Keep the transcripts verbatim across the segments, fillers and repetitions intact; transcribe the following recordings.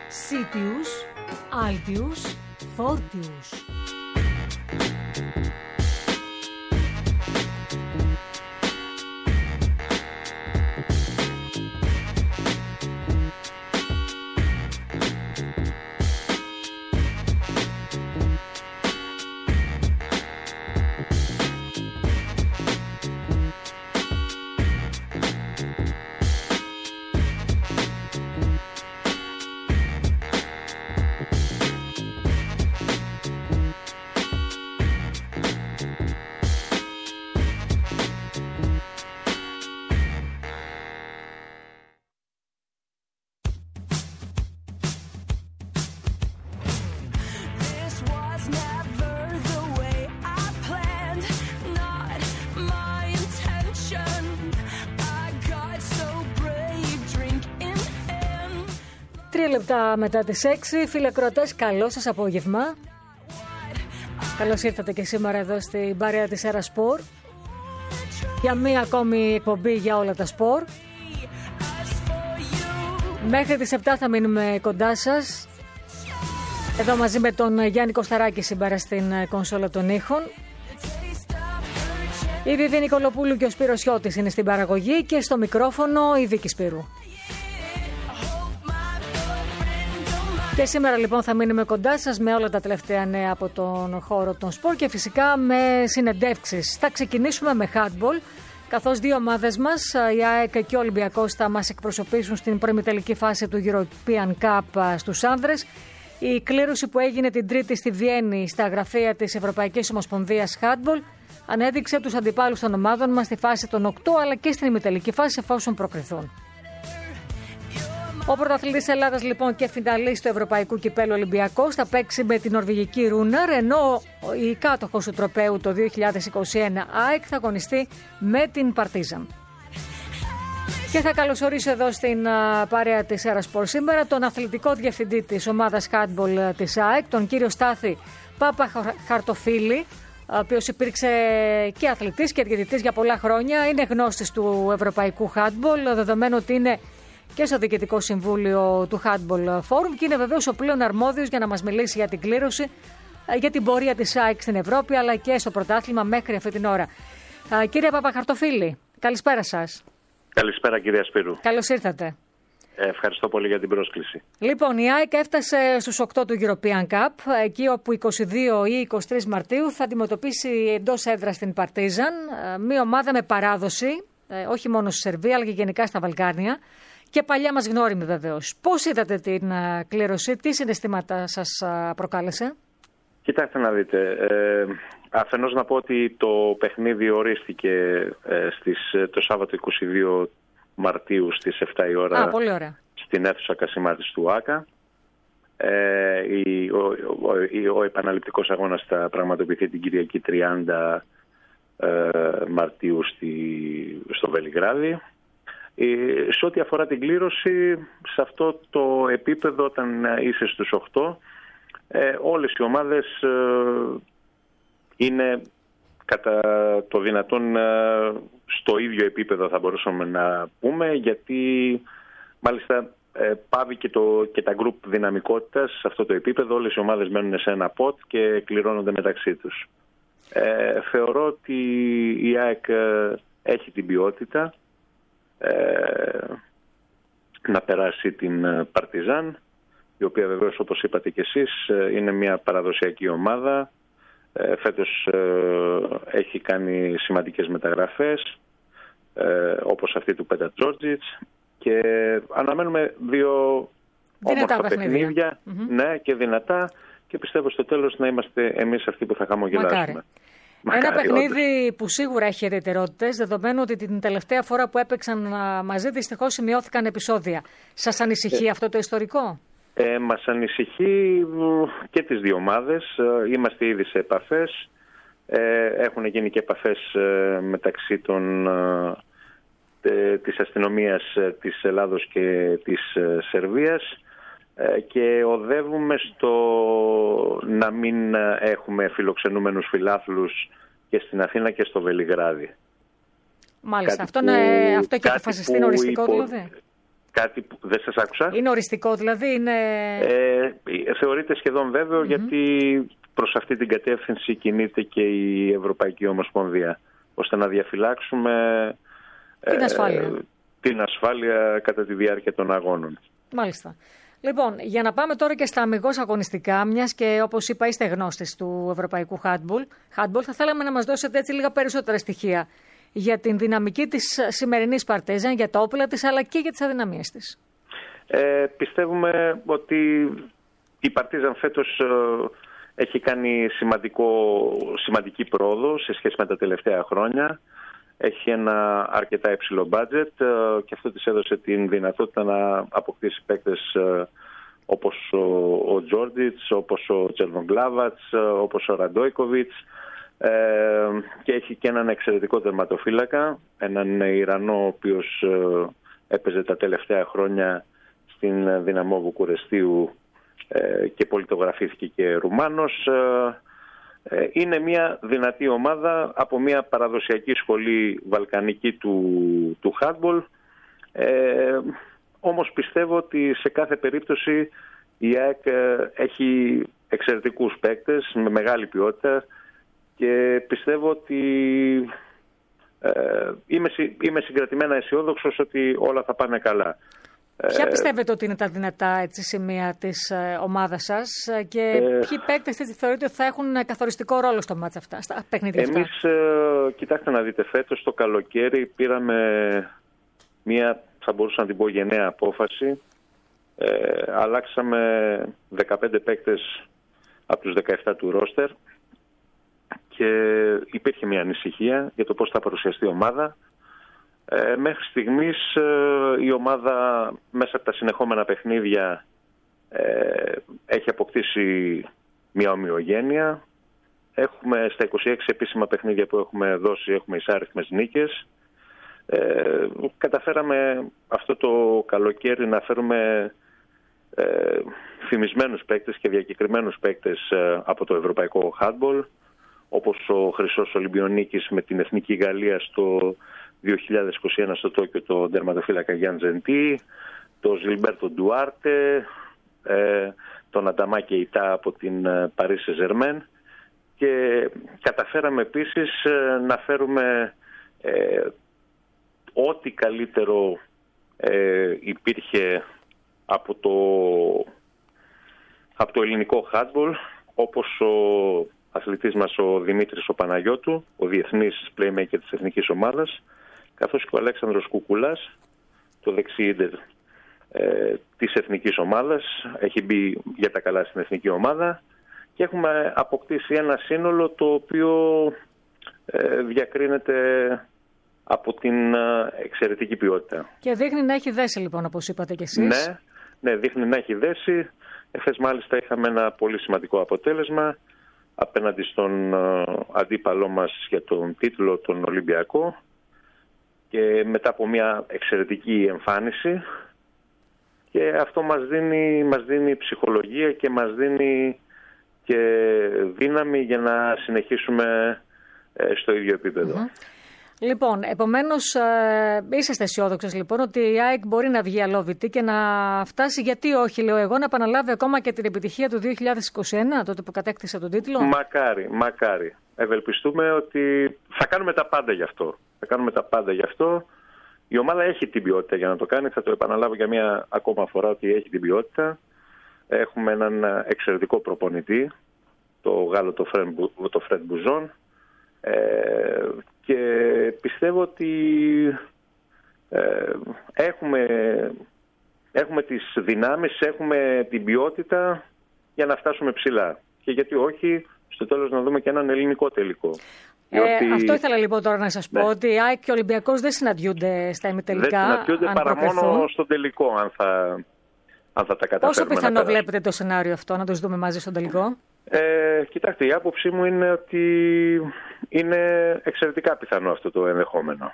Sitius, Altius, Fortius. Τρία λεπτά μετά τις έξι, φίλοι ακροατές, καλό σας απόγευμα. Καλώς ήρθατε και σήμερα εδώ στην παρέα της Έρα Σπορ για μία ακόμη εκπομπή για όλα τα σπορ. Μέχρι τις επτά θα μείνουμε κοντά σας, εδώ μαζί με τον Γιάννη Κωσταράκη σήμερα στην κονσόλα των ήχων. Η Βίβη Νικολοπούλου και ο Σπύρος Σιώτης είναι στην παραγωγή και στο μικρόφωνο η Βίκη Σπύρου. Και σήμερα λοιπόν θα μείνουμε κοντά σας με όλα τα τελευταία νέα από τον χώρο των σπορ και φυσικά με συνεντεύξεις. Θα ξεκινήσουμε με handball, καθώς δύο ομάδες μας, η ΑΕΚ και ο Ολυμπιακός, θα μας εκπροσωπήσουν στην προημιτελική φάση του European Cup στους άνδρες. Η κλήρωση που έγινε την Τρίτη στη Βιέννη στα γραφεία της Ευρωπαϊκής Ομοσπονδίας Handball ανέδειξε τους αντιπάλους των ομάδων μας στη φάση των οκτώ αλλά και στην ημιτελική φάση εφόσον προκριθούν. Ο πρωταθλητής Ελλάδας λοιπόν και φιναλίστ του Ευρωπαϊκού Κυπέλλου Ολυμπιακός θα παίξει με την νορβηγική Ρούνταρ, ενώ η κάτοχος του τροπαίου το δύο χιλιάδες είκοσι ένα ΑΕΚ θα αγωνιστεί με την Παρτίζαν. Και θα καλωσορίσω εδώ στην παρέα της Έρα Σπορ σήμερα τον αθλητικό διευθυντή της ομάδας handball της ΑΕΚ, τον κύριο Στάθη Παπαχαρτοφίλη, ο οποίος υπήρξε και αθλητής και διαιτητής για πολλά χρόνια. Είναι γνώστης του Ευρωπαϊκού handball, δεδομένου ότι είναι και στο Διοικητικό Συμβούλιο του Handball Forum και είναι βεβαίως ο πλέον αρμόδιος για να μας μιλήσει για την κλήρωση, για την πορεία της ΑΕΚ στην Ευρώπη αλλά και στο πρωτάθλημα μέχρι αυτή την ώρα. Κύριε Παπαχαρτοφίλη, καλησπέρα σας. Καλησπέρα κυρία Σπύρου. Καλώς ήρθατε. Ε, ευχαριστώ πολύ για την πρόσκληση. Λοιπόν, η ΑΕΚ έφτασε στους οκτώ του European Cup, εκεί όπου είκοσι δύο ή είκοσι τρεις Μαρτίου θα αντιμετωπίσει εντός έδρας την Παρτίζαν, μια ομάδα με παράδοση, όχι μόνο στη Σερβία αλλά και γενικά στα Βαλκάνια. Και παλιά μας γνώριμη βεβαίως. Πώς είδατε την uh, κλήρωση, τι συναισθήματα σας uh, προκάλεσε? Κοιτάξτε να δείτε, ε, αφενός να πω ότι το παιχνίδι ορίστηκε ε, στις, το Σάββατο είκοσι δύο Μαρτίου στις επτά η ώρα. Α, πολύ ωραία. Στην αίθουσα Κασιμάτης του ΆΚΑ. Ε, η, ο, ο, ο, ο επαναληπτικός αγώνας θα πραγματοποιηθεί την Κυριακή τριάντα ε, Μαρτίου στη, στο Βελιγράδι. Σε ό,τι αφορά την κλήρωση, σε αυτό το επίπεδο όταν είσαι στους οκτώ, ε, όλες οι ομάδες ε, είναι κατά το δυνατόν ε, στο ίδιο επίπεδο θα μπορούσαμε να πούμε, γιατί μάλιστα ε, πάβει και, το, και τα γκρουπ δυναμικότητας σε αυτό το επίπεδο, όλες οι ομάδες μένουν σε ένα ποτ και κληρώνονται μεταξύ τους. Ε, θεωρώ ότι η ΑΕΚ έχει την ποιότητα να περάσει την Παρτιζάν, η οποία βεβαίως όπως είπατε και εσείς είναι μια παραδοσιακή ομάδα. Φέτος έχει κάνει σημαντικές μεταγραφές όπως αυτή του Πέτα Τζόρτζιτς και αναμένουμε δύο δυνατά όμορφα παιχνίδια, mm-hmm. ναι, και δυνατά, και πιστεύω στο τέλος να είμαστε εμείς αυτοί που θα χαμογελάσουμε. Μακάρι. Μακάρι, ένα παιχνίδι όντως που σίγουρα έχει ιδιαιτερότητες, δεδομένου ότι την τελευταία φορά που έπαιξαν μαζί δυστυχώς σημειώθηκαν επεισόδια. Σας ανησυχεί ε, αυτό το ιστορικό? Ε, μας ανησυχεί και τις δύο ομάδες. Είμαστε ήδη σε επαφές. Ε, έχουν γίνει και επαφές μεταξύ των, ε, της αστυνομίας της Ελλάδος και της Σερβίας και οδεύουμε στο να μην έχουμε φιλοξενούμενους φιλάθλους και στην Αθήνα και στο Βελιγράδι. Μάλιστα. Αυτό, που, είναι, αυτό έχει αποφασιστεί οριστικό υπο... δηλαδή. Κάτι που δεν σας άκουσα. Είναι οριστικό δηλαδή, είναι... Ε, θεωρείται σχεδόν βέβαιο mm-hmm. γιατί προς αυτή την κατεύθυνση κινείται και η Ευρωπαϊκή Ομοσπονδία, ώστε να διαφυλάξουμε την ασφάλεια, ε, την ασφάλεια κατά τη διάρκεια των αγώνων. Μάλιστα. Λοιπόν, για να πάμε τώρα και στα αμιγώς αγωνιστικά, μιας και όπως είπα είστε γνώστης του Ευρωπαϊκού Handball, handball θα θέλαμε να μας δώσετε έτσι λίγα περισσότερα στοιχεία για την δυναμική της σημερινής Παρτίζαν, για τα όπλα της αλλά και για τις αδυναμίες της. Ε, πιστεύουμε ότι η Παρτίζαν φέτος ε, έχει κάνει σημαντικό, σημαντική πρόοδο σε σχέση με τα τελευταία χρόνια. Έχει ένα αρκετά υψηλό budget και αυτό της έδωσε την δυνατότητα να αποκτήσει παίκτες όπως ο Τζόρντιτς, όπως ο Τσερβογκλάβατς, όπως ο Ραντόικοβιτς και έχει και έναν εξαιρετικό τερματοφύλακα, έναν Ιρανό ο οποίος έπαιζε τα τελευταία χρόνια στην Δυναμό Βουκουρεστίου και πολιτογραφήθηκε και Ρουμάνος. Είναι μια δυνατή ομάδα από μια παραδοσιακή σχολή βαλκανική του, του handball. Ε, όμως πιστεύω ότι σε κάθε περίπτωση η ΑΕΚ έχει εξαιρετικούς παίκτες με μεγάλη ποιότητα και πιστεύω ότι ε, είμαι, είμαι συγκρατημένα αισιόδοξος ότι όλα θα πάνε καλά. Ποια πιστεύετε ότι είναι τα δυνατά έτσι, σημεία της ε, ομάδας σας και ε, ποιοι παίκτες θεωρείτε ότι θα έχουν καθοριστικό ρόλο στο μάτς αυτά, στα παιχνίδια αυτά? Εμείς, ε, κοιτάξτε να δείτε, φέτος το καλοκαίρι πήραμε μία, θα μπορούσα να την πω, γενναία απόφαση. Ε, αλλάξαμε δεκαπέντε παίκτες από τους δεκαεπτά του ρόστερ και υπήρχε μια ανησυχία για το πώς θα παρουσιαστεί η ομάδα. Ε, μέχρι στιγμής ε, η ομάδα μέσα από τα συνεχόμενα παιχνίδια ε, έχει αποκτήσει μια ομοιογένεια. Έχουμε στα είκοσι έξι επίσημα παιχνίδια που έχουμε δώσει, έχουμε εισάριθμες νίκες. Ε, καταφέραμε αυτό το καλοκαίρι να φέρουμε ε, φημισμένους παίκτες και διακεκριμένους παίκτες ε, από το ευρωπαϊκό handball, όπως ο Χρυσός Ολυμπιονίκης με την Εθνική Γαλλία στο δύο χιλιάδες είκοσι ένα στο Τόκιο, το τερματοφύλακα Γιάν Ζεντή, τον Ζιλμπέρτο Ντουάρτε, ε, τον Ανταμά Κεϊτά από την Παρί Σεν-Ζερμέν και καταφέραμε επίσης ε, να φέρουμε ε, ό,τι καλύτερο ε, υπήρχε από το, από το ελληνικό handball, όπως ο αθλητής μας ο Δημήτρης ο Παναγιώτου, ο διεθνής playmaker της εθνικής ομάδας, καθώς και ο Αλέξανδρος Κουκουλάς, το δεξί ίντερ ε, της εθνικής ομάδας, έχει μπει για τα καλά στην εθνική ομάδα και έχουμε αποκτήσει ένα σύνολο το οποίο ε, διακρίνεται από την ε, εξαιρετική ποιότητα. Και δείχνει να έχει δέσει λοιπόν, όπως είπατε κι εσείς. Ναι, ναι, δείχνει να έχει δέσει. Εχθές μάλιστα είχαμε ένα πολύ σημαντικό αποτέλεσμα απέναντι στον ε, αντίπαλό μας για τον τίτλο, τον Ολυμπιακό, και μετά από μια εξαιρετική εμφάνιση, και αυτό μας δίνει, μας δίνει ψυχολογία και μας δίνει και δύναμη για να συνεχίσουμε ε, στο ίδιο επίπεδο. Mm-hmm. Λοιπόν, επομένως ε, είσαστε αισιόδοξες λοιπόν ότι η ΑΕΚ μπορεί να βγει αλόβητη και να φτάσει, γιατί όχι λέω εγώ, να επαναλάβει ακόμα και την επιτυχία του δύο χιλιάδες είκοσι ένα, τότε που κατέκτησε τον τίτλο? Μακάρι, μακάρι. Ευελπιστούμε ότι θα κάνουμε τα πάντα γι' αυτό. Θα κάνουμε τα πάντα γι' αυτό. Η ομάδα έχει την ποιότητα για να το κάνει. Θα το επαναλάβω για μια ακόμα φορά ότι έχει την ποιότητα. Έχουμε έναν εξαιρετικό προπονητή, το Γάλλο, το Φρεντ Μπουζόν. Ε, και πιστεύω ότι ε, έχουμε, έχουμε τις δυνάμεις, έχουμε την ποιότητα για να φτάσουμε ψηλά. Και γιατί όχι, στο τέλος να δούμε και έναν ελληνικό τελικό. Ε, Διότι... Αυτό ήθελα λοιπόν τώρα να σας πω, ναι, ότι η ΑΕΚ και ο Ολυμπιακός δεν συναντιούνται στα ημιτελικά. Δεν συναντιούνται παρά μόνο στον τελικό, αν θα, αν θα τα καταφέρουμε. Πόσο πιθανό βλέπετε το σενάριο αυτό, να το δούμε μαζί στον τελικό? Ε, κοιτάξτε, η άποψή μου είναι ότι είναι εξαιρετικά πιθανό αυτό το ενδεχόμενο.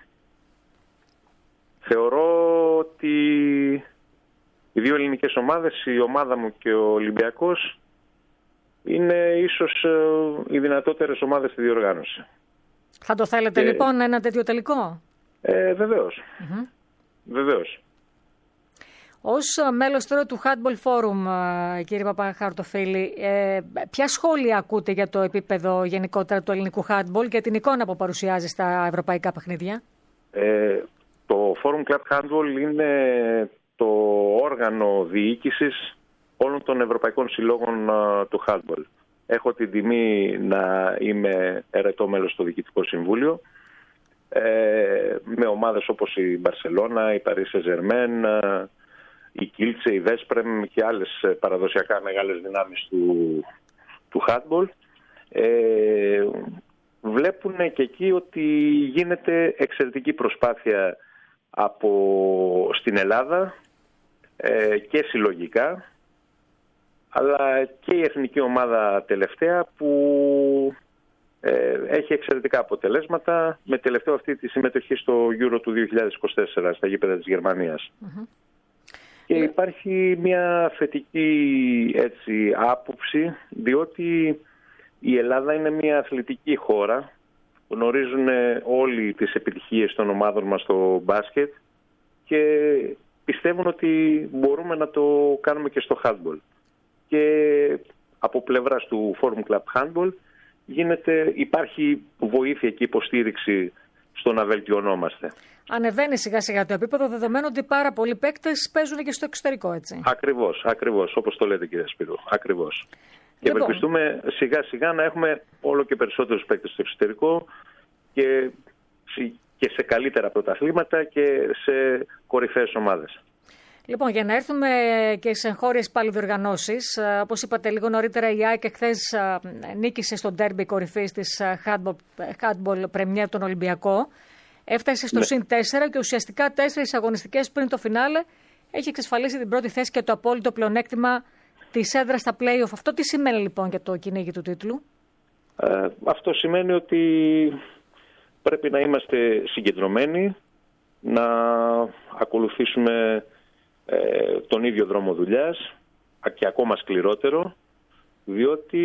Θεωρώ ότι οι δύο ελληνικές ομάδες, η ομάδα μου και ο Ολυμπιακός, είναι ίσως οι δυνατότερες ομάδες στη διοργάνωση. Θα το θέλετε και... λοιπόν ένα τέτοιο τελικό? Ε, βεβαίως. Mm-hmm. Βεβαίως. Ως μέλος τώρα του Handball Forum, κύριε Παπαχαρτοφίλη, ε, ποια σχόλια ακούτε για το επίπεδο γενικότερα του ελληνικού handball και την εικόνα που παρουσιάζει στα ευρωπαϊκά παιχνίδια? Ε, το Forum Club Handball είναι το όργανο διοίκησης όλων των ευρωπαϊκών συλλόγων uh, του handball. Έχω την τιμή να είμαι ερετό μέλος στο Διοικητικό Συμβούλιο, ε, με ομάδες όπως η Μπαρσελώνα, η Παρί Σεν Ζερμέν, η Κίλτσε, η Βέσπρεμ και άλλες παραδοσιακά μεγάλες δυνάμεις του, του handball. Ε, βλέπουν και εκεί ότι γίνεται εξαιρετική προσπάθεια από στην Ελλάδα ε, και συλλογικά, αλλά και η εθνική ομάδα τελευταία που ε, έχει εξαιρετικά αποτελέσματα, με τελευταίο αυτή τη συμμετοχή στο Euro του δύο χιλιάδες είκοσι τέσσερα στα γήπεδα της Γερμανίας. Mm-hmm. Και υπάρχει μια θετική έτσι, άποψη, διότι η Ελλάδα είναι μια αθλητική χώρα. Γνωρίζουν όλοι τις επιτυχίες των ομάδων μας στο μπάσκετ και πιστεύουν ότι μπορούμε να το κάνουμε και στο handball. Και από πλευράς του Forum Club Handball γίνεται, υπάρχει βοήθεια και υποστήριξη στο να βελτιωνόμαστε. Ανεβαίνει σιγά σιγά το επίπεδο, δεδομένου ότι πάρα πολλοί παίκτες παίζουν και στο εξωτερικό, έτσι. Ακριβώς, ακριβώς, όπως το λέτε κύριε Σπύρου, ακριβώς. Και λοιπόν, ευελπιστούμε σιγά σιγά να έχουμε όλο και περισσότερους παίκτες στο εξωτερικό και, και σε καλύτερα πρωταθλήματα και σε κορυφαίες ομάδες. Λοιπόν, για να έρθουμε και σε εγχώριες πάλι διοργανώσεις, όπως είπατε λίγο νωρίτερα, η ΑΕΚ χθες νίκησε στο ντέρμπι κορυφής της handball πρεμιέρ τον Ολυμπιακό. Έφτασε στο ναι. συν τέσσερα και ουσιαστικά τέσσερις αγωνιστικές πριν το φινάλε έχει εξασφαλίσει την πρώτη θέση και το απόλυτο πλεονέκτημα της έδρας στα play-off. Αυτό τι σημαίνει λοιπόν για το κυνήγι του τίτλου? Ε, αυτό σημαίνει ότι πρέπει να είμαστε συγκεντρωμένοι, να ακολουθήσουμε ε, τον ίδιο δρόμο δουλειάς και ακόμα σκληρότερο, διότι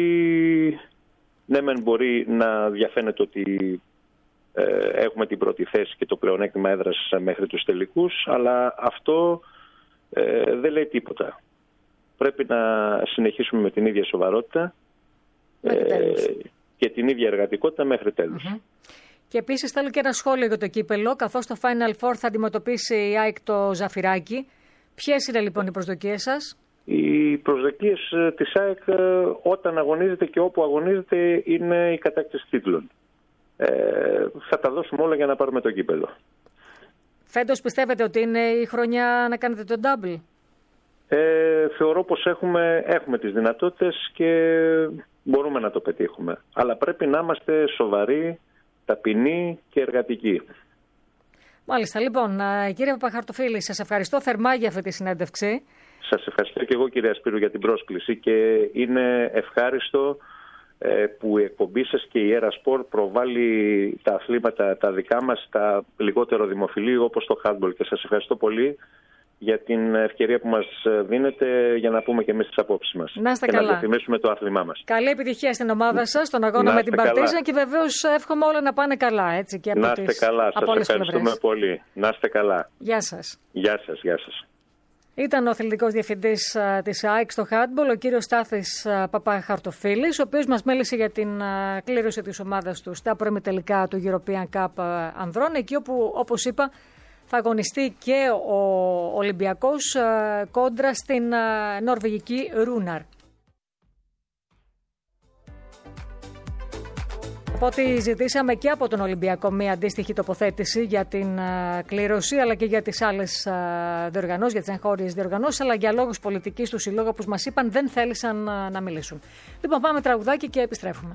ναι μεν μπορεί να διαφαίνεται ότι ε, έχουμε την πρώτη θέση και το πλεονέκτημα έδρας μέχρι τους τελικούς, αλλά αυτό ε, δεν λέει τίποτα. Πρέπει να συνεχίσουμε με την ίδια σοβαρότητα ε, και την ίδια εργατικότητα μέχρι τέλους. Mm-hmm. Και επίσης θέλω και ένα σχόλιο για το κύπελο, καθώς το Final Four θα αντιμετωπίσει η ΑΕΚ το Ζαφυράκι. Ποιες είναι λοιπόν οι προσδοκίες σας? Οι προσδοκίες της ΑΕΚ όταν αγωνίζεται και όπου αγωνίζεται είναι η κατάκτηση τίτλων. Ε, θα τα δώσουμε όλα για να πάρουμε το κύπελο. Φέτος πιστεύετε ότι είναι η χρονιά να κάνετε το double? Ε, θεωρώ πως έχουμε, έχουμε τις δυνατότητες και μπορούμε να το πετύχουμε. Αλλά πρέπει να είμαστε σοβαροί, ταπεινοί και εργατικοί. Μάλιστα. Λοιπόν, κύριε Παπαχαρτοφίλη, σας ευχαριστώ θερμά για αυτή τη συνέντευξη. Σας ευχαριστώ και εγώ κύριε Σπύρου για την πρόσκληση και είναι ευχάριστο ε, που η εκπομπή σας και η Έρα Σπορ προβάλλει τα αθλήματα τα δικά μας, τα λιγότερο δημοφιλή όπως το handball. Και σας ευχαριστώ πολύ για την ευκαιρία που μας δίνετε για να πούμε και εμείς τις απόψεις μας. Να είστε και καλά. Να διαφημίσουμε το άθλημά μας. Καλή επιτυχία στην ομάδα σας, στον αγώνα με την Παρτίζαν και βεβαίως εύχομαι όλα να πάνε καλά. Έτσι, και από να είστε τις, καλά, σας ευχαριστούμε πλευρές. Πολύ. Να είστε καλά. Γεια σας. Γεια σας, γεια σας. Ήταν ο αθλητικός διευθυντής της ΑΕΚ στο handball, ο κύριος Στάθης Παπαχαρτοφίλης, ο οποίος μας μίλησε για την κλήρωση της ομάδας του στα προημιτελικά του European Cup ανδρών, εκεί όπου, όπως είπα, θα αγωνιστεί και ο Ολυμπιακός κόντρα στην νορβηγική Ρούναρ. Από ό,τι ζητήσαμε και από τον Ολυμπιακό μία αντίστοιχη τοποθέτηση για την κλήρωση, αλλά και για τις άλλες διοργανώσεις, για τις εγχώριες διοργανώσεις, αλλά για λόγους πολιτικής του συλλόγου, όπως μας είπαν, δεν θέλησαν να μιλήσουν. Λοιπόν, πάμε τραγουδάκι και επιστρέφουμε.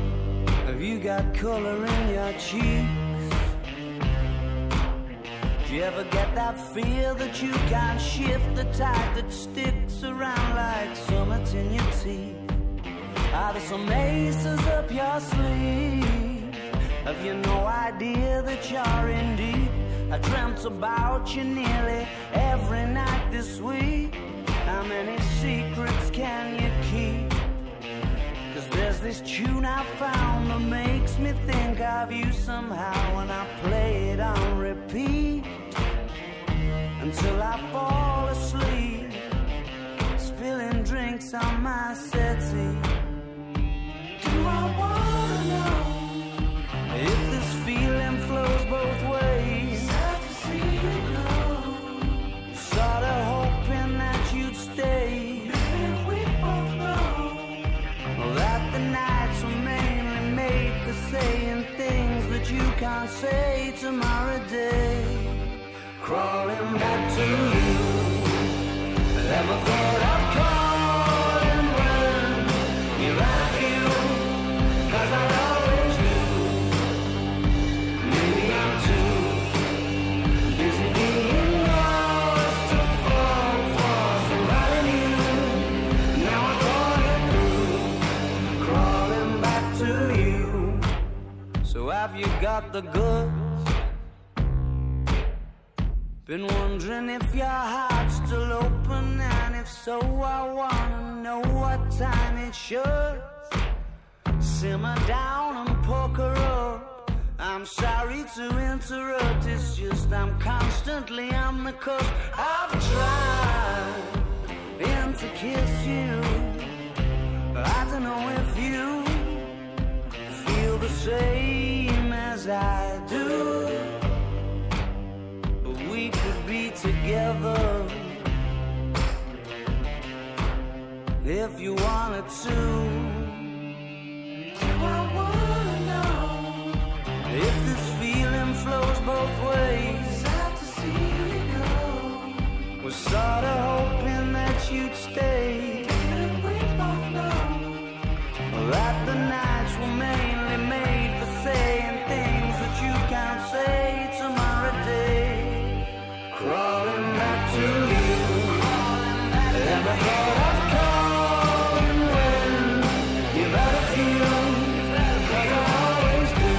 Got color in your cheeks. Do You ever get that fear that you can't shift, the tide that sticks around like summits in your teeth? Are there some aces up your sleeve? Have you no idea that you're in deep? I dreamt about you nearly every night this week. How many secrets can you keep? Cause there's this tune I found that makes me think of you somehow, when I play it on repeat until I fall asleep, spilling drinks on my settee. Do I wanna know if this feeling flows both ways? Sad to see you go. Sorta hoping that you'd stay. Baby, we both know that the nights were mainly made for saying things that you can't say tomorrow day. Crawling back to you. Never thought I'd calling when you're out of you, cause I always do. Maybe I'm too busy being lost to fall for somebody new. Now I thought it through, crawling back to you. So have you got the goods? Been wondering if your heart's still open, and if so, I wanna know what time it should. Simmer down and poker up. I'm sorry to interrupt, it's just I'm constantly on the cusp. I've tried and to kiss you. I don't know if you feel the same as I do. We could be together if you wanted to. Do I wanna know if this feeling flows both ways? Sad to see you go. Was sorta hoping that you'd stay. And we both know that the nights were mainly made for saying things that you can't say tomorrow day. Crawling back to you. Never thought I'd call when you've had a few, cause I always do.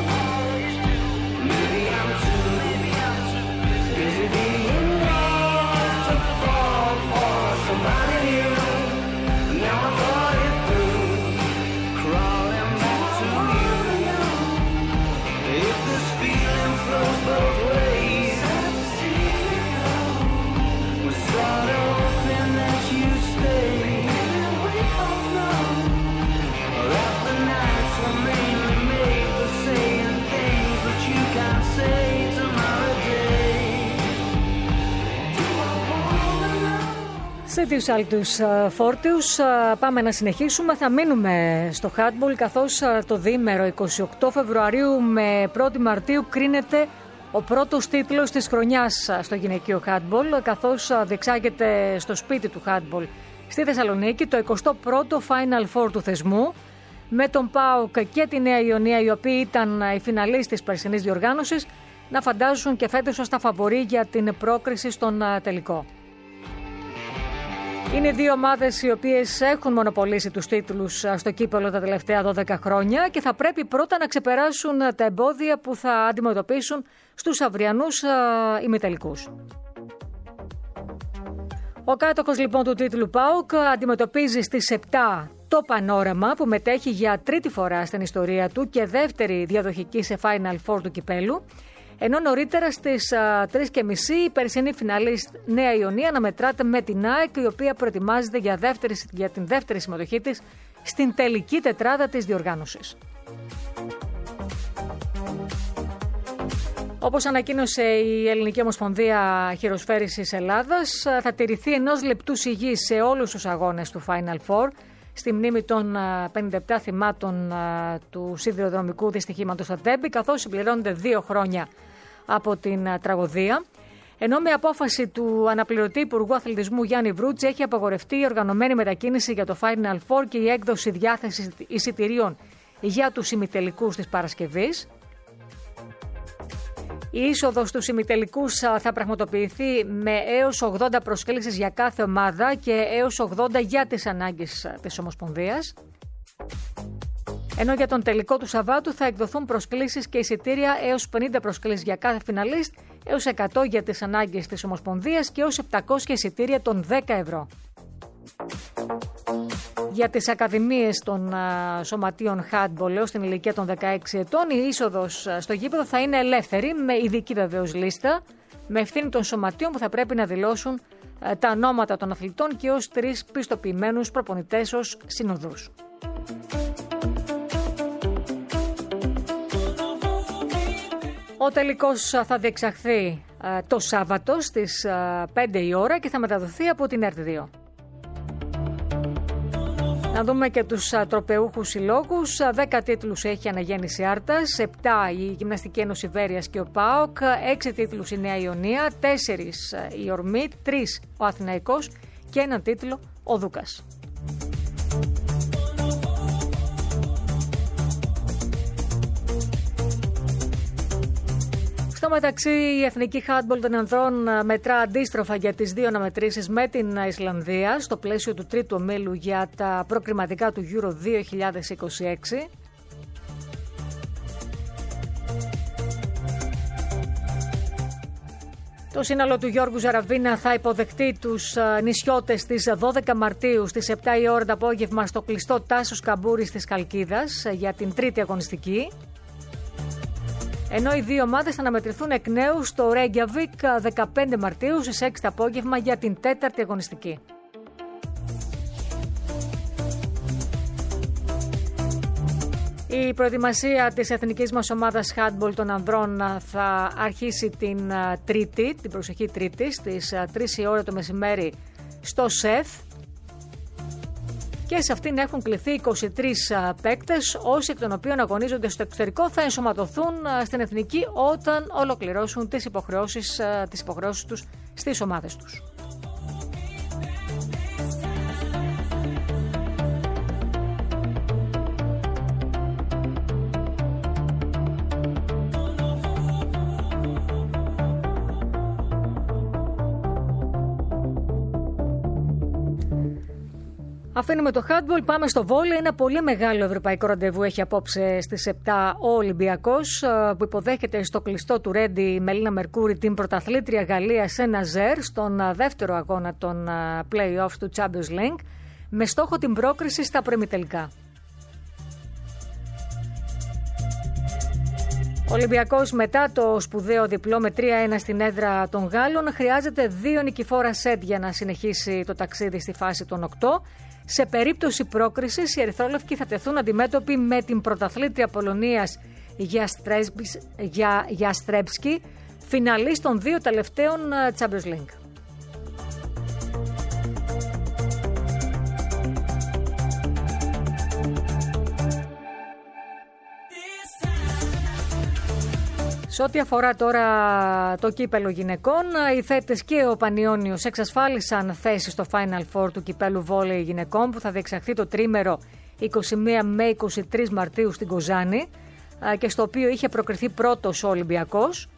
Maybe I'm too busy being lost to fall for somebody new. Now I thought it through, crawling back to you. If this feeling flows both ways, sort of hoping that you stay. And we both know that the nights were mainly made for saying things that you can't say tomorrow day. Do I wanna know? Σε τους άλλους φόρτιους πάμε να συνεχίσουμε. Θα μείνουμε στο handball, καθώς το διήμερο εικοστή ογδόη Φεβρουαρίου με πρώτη Μαρτίου κρίνεται ο πρώτος τίτλος της χρονιάς στο γυναικείο handball, καθώς διεξάγεται στο σπίτι του handball στη Θεσσαλονίκη το εικοστό πρώτο Final Four του θεσμού, με τον ΠΑΟΚ και τη Νέα Ιωνία, οι οποίοι ήταν οι φιναλίστες της περσινής διοργάνωσης, να φαντάζουν και φέτος ως τα φαβορί για την πρόκριση στον τελικό. Είναι δύο ομάδες οι οποίες έχουν μονοπολίσει τους τίτλους στο κύπελλο τα τελευταία δώδεκα χρόνια και θα πρέπει πρώτα να ξεπεράσουν τα εμπόδια που θα αντιμετωπίσουν στους αυριανούς ημιτελικούς. Ο κάτοχος λοιπόν του τίτλου ΠΑΟΚ αντιμετωπίζει στις επτά το Πανόραμα, που μετέχει για τρίτη φορά στην ιστορία του και δεύτερη διαδοχική σε Final Four του κυπέλου, ενώ νωρίτερα στις τρεις και μισή η περσινή φιναλίστ Νέα Ιωνία αναμετράται με την ΑΕΚ, η οποία προετοιμάζεται για, δεύτερη, για την δεύτερη συμμετοχή της στην τελική τετράδα της διοργάνωσης. Όπως ανακοίνωσε η Ελληνική Ομοσπονδία Χειροσφαίρισης Ελλάδας, θα τηρηθεί ενός λεπτού σιγής σε όλους τους αγώνες του Final Four, στη μνήμη των πενήντα επτά θυμάτων του σιδηροδρομικού δυστυχήματος στο Τέμπη, καθώς συμπληρώνονται δύο χρόνια από την τραγωδία. Ενώ με απόφαση του αναπληρωτή Υπουργού Αθλητισμού Γιάννη Βρούτση έχει απαγορευτεί η οργανωμένη μετακίνηση για το Final Four και η έκδοση διάθεσης εισιτηρίων για τους ημιτελικούς της Παρασκευής. Η είσοδος στους ημιτελικούς θα πραγματοποιηθεί με έως ογδόντα προσκλήσεις για κάθε ομάδα και έως ογδόντα για τις ανάγκες της Ομοσπονδίας. Ενώ για τον τελικό του Σαββάτου θα εκδοθούν προσκλήσεις και εισιτήρια έως πενήντα προσκλήσεις για κάθε φιναλίστ, έως εκατό για τις ανάγκες της Ομοσπονδίας και έως επτακόσια εισιτήρια των δέκα ευρώ. Για τις ακαδημίες των α, σωματείων handball έως την ηλικία των δεκαέξι ετών, η είσοδος στο γήπεδο θα είναι ελεύθερη, με ειδική βεβαίως λίστα, με ευθύνη των σωματείων που θα πρέπει να δηλώσουν α, τα ονόματα των αθλητών και ως τρεις πιστοποιημένους προπονητές ως συνοδούς. Ο τελικός θα διεξαχθεί α, το Σάββατο στις α, πέντε η ώρα και θα μεταδοθεί από την ΕΡΤ δύο. Να δούμε και τους α, τροπεούχους συλλόγους. δέκα τίτλους έχει η Αναγέννηση Άρτας, επτά η Γυμναστική Ένωση Βέρειας και ο ΠΑΟΚ, έξι τίτλους η Νέα Ιωνία, τέσσερα η Ορμή, τρία ο Αθηναϊκός και έναν τίτλο ο Δούκας. Στο μεταξύ, η Εθνική Handball των Ανδρών μετρά αντίστροφα για τις δύο αναμετρήσεις με την Ισλανδία στο πλαίσιο του τρίτου ομίλου για τα προκριματικά του Euro δύο χιλιάδες είκοσι έξι. Το σύνολο του Γιώργου Ζαραβίνα θα υποδεχτεί τους νησιώτες στις δώδεκα Μαρτίου στις επτά η ώρα το απόγευμα στο κλειστό Τάσος Καμπούρης της Χαλκίδας για την τρίτη αγωνιστική. Ενώ οι δύο ομάδες θα αναμετρηθούν εκ νέου στο Ρέγγιαβικ δεκαπέντε Μαρτίου στις έξι το απόγευμα για την τέταρτη αγωνιστική. Η προετοιμασία της εθνικής μας ομάδας handball των ανδρών θα αρχίσει την Τρίτη, την προσεχή Τρίτη, στις τρεις η ώρα το μεσημέρι στο ΣΕΦ. Και σε αυτήν έχουν κληθεί είκοσι τρεις παίκτες, όσοι εκ των οποίων αγωνίζονται στο εξωτερικό θα ενσωματωθούν στην εθνική όταν ολοκληρώσουν τις υποχρεώσεις, τις υποχρεώσεις τους στις ομάδες τους. Αφήνουμε το handball, πάμε στο βόλεϊ. Ένα πολύ μεγάλο ευρωπαϊκό ραντεβού έχει απόψε στις επτά ο Ολυμπιακός, που υποδέχεται στο κλειστό του Ρέντι η Μελίνα Μερκούρη την πρωταθλήτρια Γαλλία σε Ναζέρ στον δεύτερο αγώνα των play-offs του Champions League, με στόχο την πρόκριση στα προημιτελικά. Ο Ολυμπιακός μετά το σπουδαίο διπλό με τρία ένα στην έδρα των Γάλλων χρειάζεται δύο νικηφόρα σετ για να συνεχίσει το ταξίδι στη φάση των οκτώ. Σε περίπτωση πρόκρισης, οι ερυθρόλευκοι θα τεθούν αντιμέτωποι με την πρωταθλήτρια Πολωνίας Γιαστρέμπσκι, φιναλίστ των δύο τελευταίων Champions League. Σε ό,τι αφορά τώρα το κύπελο γυναικών, οι θέτες και ο Πανιώνιος εξασφάλισαν θέση στο Final Four του κυπέλου βόλεϊ γυναικών που θα διεξαχθεί το τρίμερο είκοσι μία με είκοσι τρεις Μαρτίου στην Κοζάνη και στο οποίο είχε προκριθεί πρώτος ο Ολυμπιακός.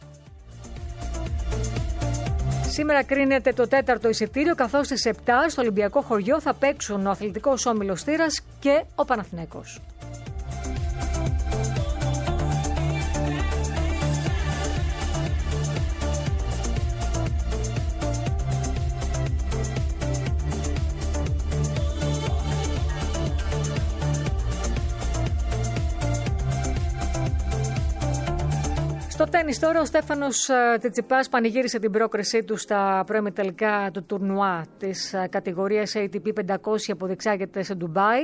Σήμερα κρίνεται το τέταρτο εισιτήριο, καθώς στις επτά στο Ολυμπιακό χωριό θα παίξουν ο Αθλητικός Όμιλος Θήρας και ο Παναθηναίκος. Στο τένις τώρα, ο Στέφανος Τσιτσιπάς πανηγύρισε την πρόκρισή του στα προημιτελικά του τουρνουά της κατηγορίας έι τι πι πεντακόσια που διεξάγεται σε Ντουμπάι.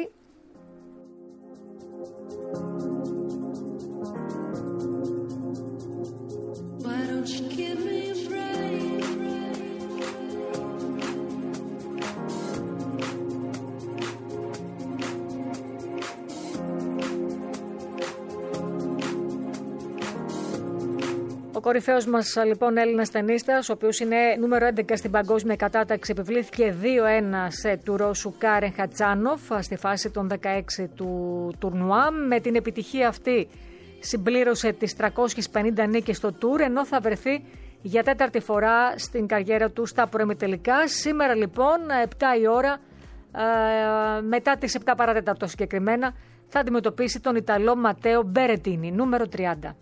Ο κορυφαίος μας λοιπόν Έλληνας τενίστας, ο οποίος είναι νούμερο έντεκα στην παγκόσμια κατάταξη, επιβλήθηκε δύο ένα σε του Ρώσου Κάρεν Χατσάνοφ στη φάση των δεκαέξι του τουρνουά. Με την επιτυχία αυτή συμπλήρωσε τις τριακόσιες πενήντα νίκες στο Tour, ενώ θα βρεθεί για τέταρτη φορά στην καριέρα του στα προημιτελικά. Σήμερα λοιπόν, επτά η ώρα, ε, μετά τις επτά παρατέταρτο συγκεκριμένα, θα αντιμετωπίσει τον Ιταλό Ματέο Μπερετίνι, νούμερο τριάντα.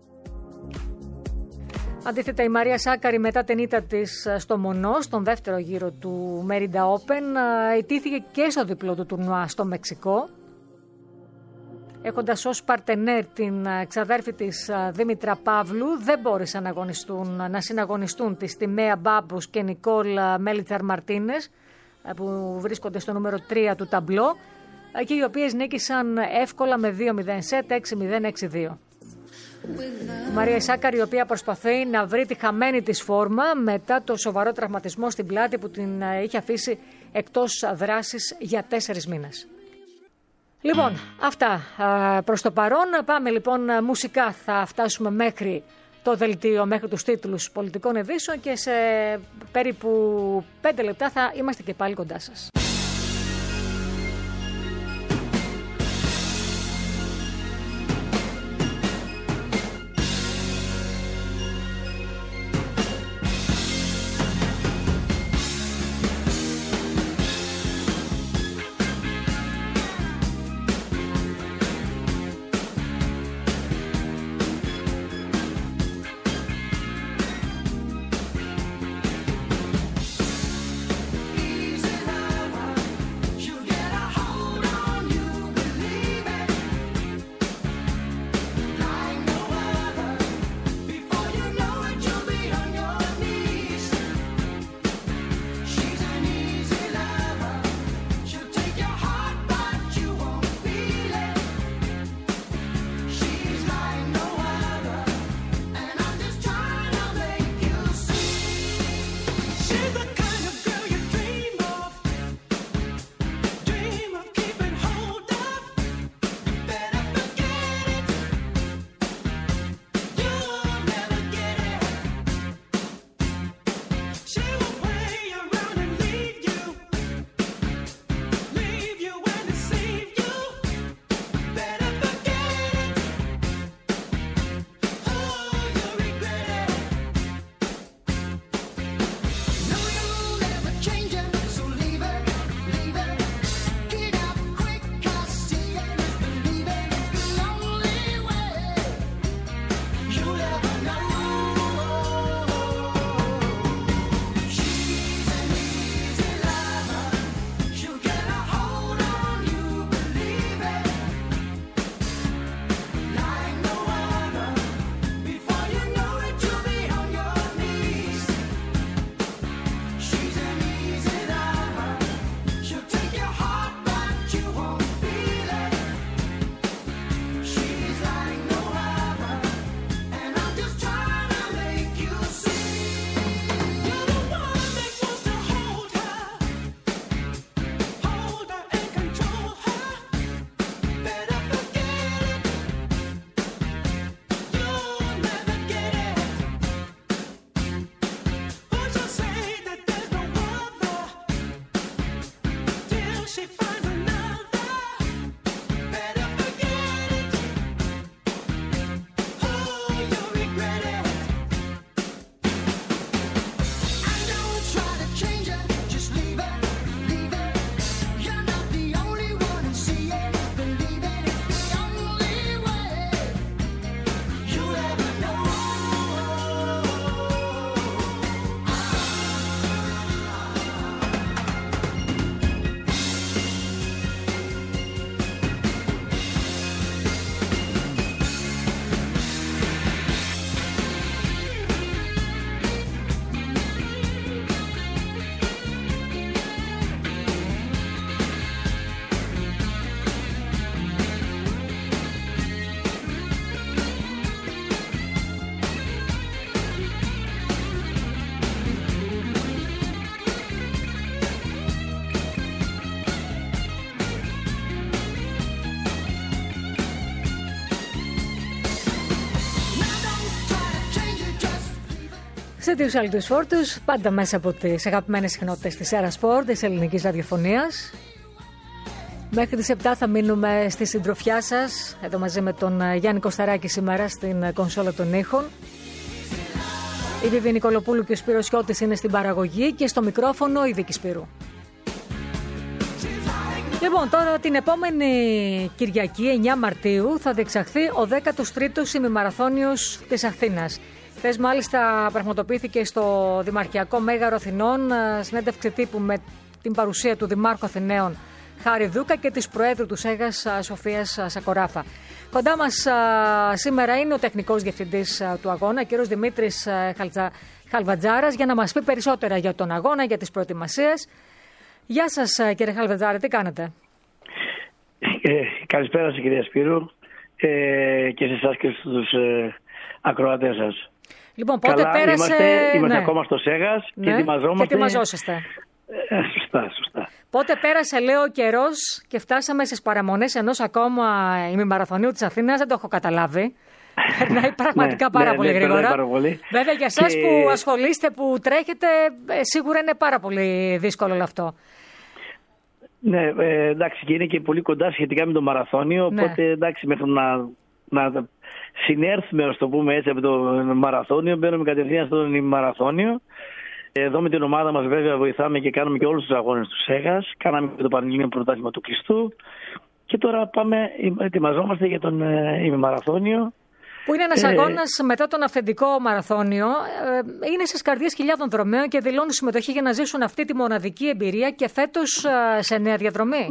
Αντίθετα, η Μαρία Σάκαρη μετά την ήττα της στο Μονό, στον δεύτερο γύρο του Merida Open, ιτήθηκε και στο διπλό του τουρνουά στο Μεξικό, έχοντας ως παρτενέρ την ξαδέρφη της Δήμητρα Παύλου. Δεν μπόρεσαν να, αγωνιστούν, να συναγωνιστούν τη Τιμέα Μπάμπους και Νικόλ Μέλιτσαρ Μαρτίνες, που βρίσκονται στο νούμερο τρία του ταμπλό, και οι οποίες νίκησαν εύκολα με δύο μηδέν σετ, έξι μηδέν, έξι δύο. Μαρία Σάκαρη, η οποία προσπαθεί να βρει τη χαμένη της φόρμα μετά το σοβαρό τραυματισμό στην πλάτη που την είχε αφήσει εκτός δράσης για τέσσερις μήνες. Λοιπόν, αυτά προς το παρόν. Πάμε λοιπόν μουσικά, θα φτάσουμε μέχρι το δελτίο, μέχρι τους τίτλους πολιτικών ειδήσεων και σε περίπου πέντε λεπτά θα είμαστε και πάλι κοντά σας. Σε δύο άλλους φόρτους, πάντα μέσα από τις αγαπημένες συχνότητες της Έρα Σπορ, της ελληνικής ραδιοφωνίας. Μέχρι τις επτά θα μείνουμε στη συντροφιά σας, εδώ μαζί με τον Γιάννη Κωσταράκη σήμερα στην κονσόλα των ήχων. Η Βιβί Νικολοπούλου και ο Σπύρος Σιώτης είναι στην παραγωγή και στο μικρόφωνο η Βίκη Σπύρου. Λοιπόν, τώρα την επόμενη Κυριακή, εννιά Μαρτίου, θα διεξαχθεί ο δέκατος τρίτος ημιμαραθώνιος της Αθήνας. Χθες μάλιστα πραγματοποιήθηκε στο Δημαρχιακό Μέγαρο Αθηνών συνέντευξη τύπου με την παρουσία του Δημάρχου Αθηναίων Χάρη Δούκα και της Προέδρου του ΣΕΓΑΣ Σοφίας Σακοράφα. Κοντά μας α, σήμερα είναι ο τεχνικός διευθυντής α, του αγώνα, κύριος Δημήτρης α, Χαλτζα, Χαλβατζάρας, για να μας πει περισσότερα για τον αγώνα, για τις προετοιμασίες. Γεια σας α, κύριε Χαλβατζάρα, τι κάνετε? Ε, καλησπέρα σας κυρία Σπύρου ε, και σε εσάς και στους ε, ακροατές σας. Λοιπόν, πότε Καλά, πέρασε... Είμαστε, είμαστε ναι. ακόμα στο ΣΕΓΑΣ ναι. και ετοιμαζόμαστε. Και ετοιμαζόσαστε. Ε, σωστά, σωστά. Πότε πέρασε, λέω, ο καιρός και φτάσαμε στις παραμονές ενός ακόμα ημιμαραθωνίου της Αθήνας, δεν το έχω καταλάβει. Περνάει πραγματικά ναι, πάρα ναι, πολύ ναι, γρήγορα. πάρα πολύ. Βέβαια για εσάς και... που ασχολείστε, που τρέχετε, σίγουρα είναι πάρα πολύ δύσκολο όλο αυτό. Ναι, ε, εντάξει, και είναι και πολύ κοντά σχετικά με το μαραθώνιο, ναι. Οπότε εντάξει, μέχρι να, να συνέρθουμε, ας το πούμε έτσι, από το μαραθώνιο, μπαίνουμε κατευθείαν στον μαραθώνιο. Εδώ με την ομάδα μας βέβαια βοηθάμε και κάνουμε και όλους τους αγώνες του ΣΕΓΑΣ. Κάναμε και το Πανελλήνιο Πρωτάθλημα του Κλειστού. Και τώρα πάμε, ετοιμαζόμαστε για τον ε, ημιμαραθώνιο. Που είναι ένας ε, αγώνας μετά τον αυθεντικό μαραθώνιο. Ε, είναι στις καρδιές χιλιάδων δρομέων και δηλώνουν συμμετοχή για να ζήσουν αυτή τη μοναδική εμπειρία και φέτος ε, σε νέα διαδρομή.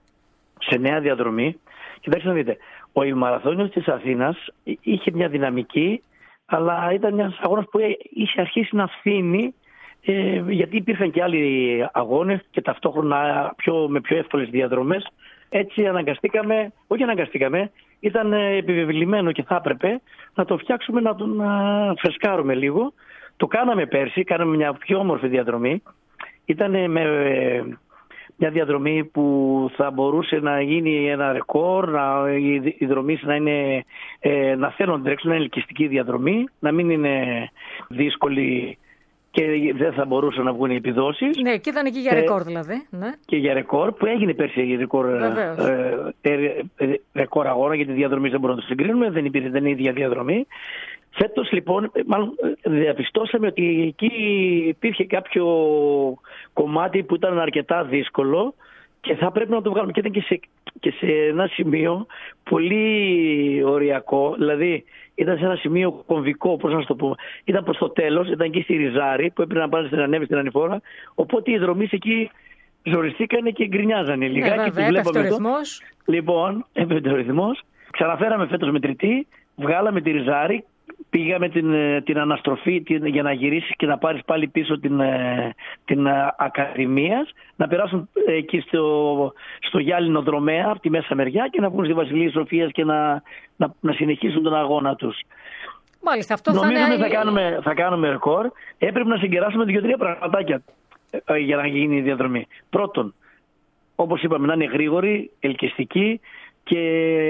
Σε νέα διαδρομή. Κοιτάξτε να δείτε, ο ημιμαραθώνιος της Αθήνας είχε μια δυναμική, αλλά ήταν ένας αγώνας που είχε αρχίσει να φθήνει. Ε, γιατί υπήρχαν και άλλοι αγώνες και ταυτόχρονα πιο, με πιο εύκολες διαδρομές. Έτσι αναγκαστήκαμε, όχι αναγκαστήκαμε, ήταν επιβεβλημένο και θα έπρεπε να το φτιάξουμε, να τον να φρεσκάρουμε λίγο. Το κάναμε πέρσι, κάναμε μια πιο όμορφη διαδρομή. Ήταν με μια διαδρομή που θα μπορούσε να γίνει ένα ρεκόρ, να, οι, οι δρομείς να, είναι, ε, να θέλουν να τρέξουν, να είναι ελκυστική διαδρομή, να μην είναι δύσκολη και δεν θα μπορούσαν να βγουν οι επιδόσεις. Ναι, και ήταν και για ρεκόρ δηλαδή. Ναι. Και για ρεκόρ, που έγινε πέρσι για ρεκόρ, ε, ε, ε, ρεκόρ αγώνα, γιατί διαδρομή δεν μπορούμε να το συγκρίνουμε, δεν υπήρχε, δεν είναι η ίδια διαδρομή. Φέτος λοιπόν, μάλλον διαπιστώσαμε ότι εκεί υπήρχε κάποιο κομμάτι που ήταν αρκετά δύσκολο και θα πρέπει να το βγάλουμε. Και ήταν και σε, και σε ένα σημείο πολύ οριακό, δηλαδή ήταν σε ένα σημείο κομβικό, πώς να το πούμε. Ήταν προς το τέλος, ήταν εκεί στη Ριζάρη που έπρεπε να πάνε στην ανέβη στην ανηφόρα. Οπότε οι δρομείς εκεί ζοριστήκανε και γκρινιάζανε λιγάκι. Ναι, βέβαια, έπεφτε ο ρυθμός. Λοιπόν, έπεφτε ο ρυθμός. Ξαναφέραμε φέτος μετρητή, βγάλαμε τη Ριζάρη, πήγαμε την, την αναστροφή την, για να γυρίσεις και να πάρεις πάλι πίσω την, την Ακαδημίας, να περάσουν εκεί στο, στο Γυάλινο δρομέα από τη μέσα μεριά και να βγουν στη Βασιλεία Σοφίας και να, να, να συνεχίσουν τον αγώνα τους. Μάλιστα, αυτό Νομίζουμε θα είναι... θα κάνουμε, θα κάνουμε ρεκόρ. Έπρεπε να συγκεράσουμε δύο-τρία πραγματάκια για να γίνει η διαδρομή. Πρώτον, όπως είπαμε, να είναι γρήγορη, ελκυστική και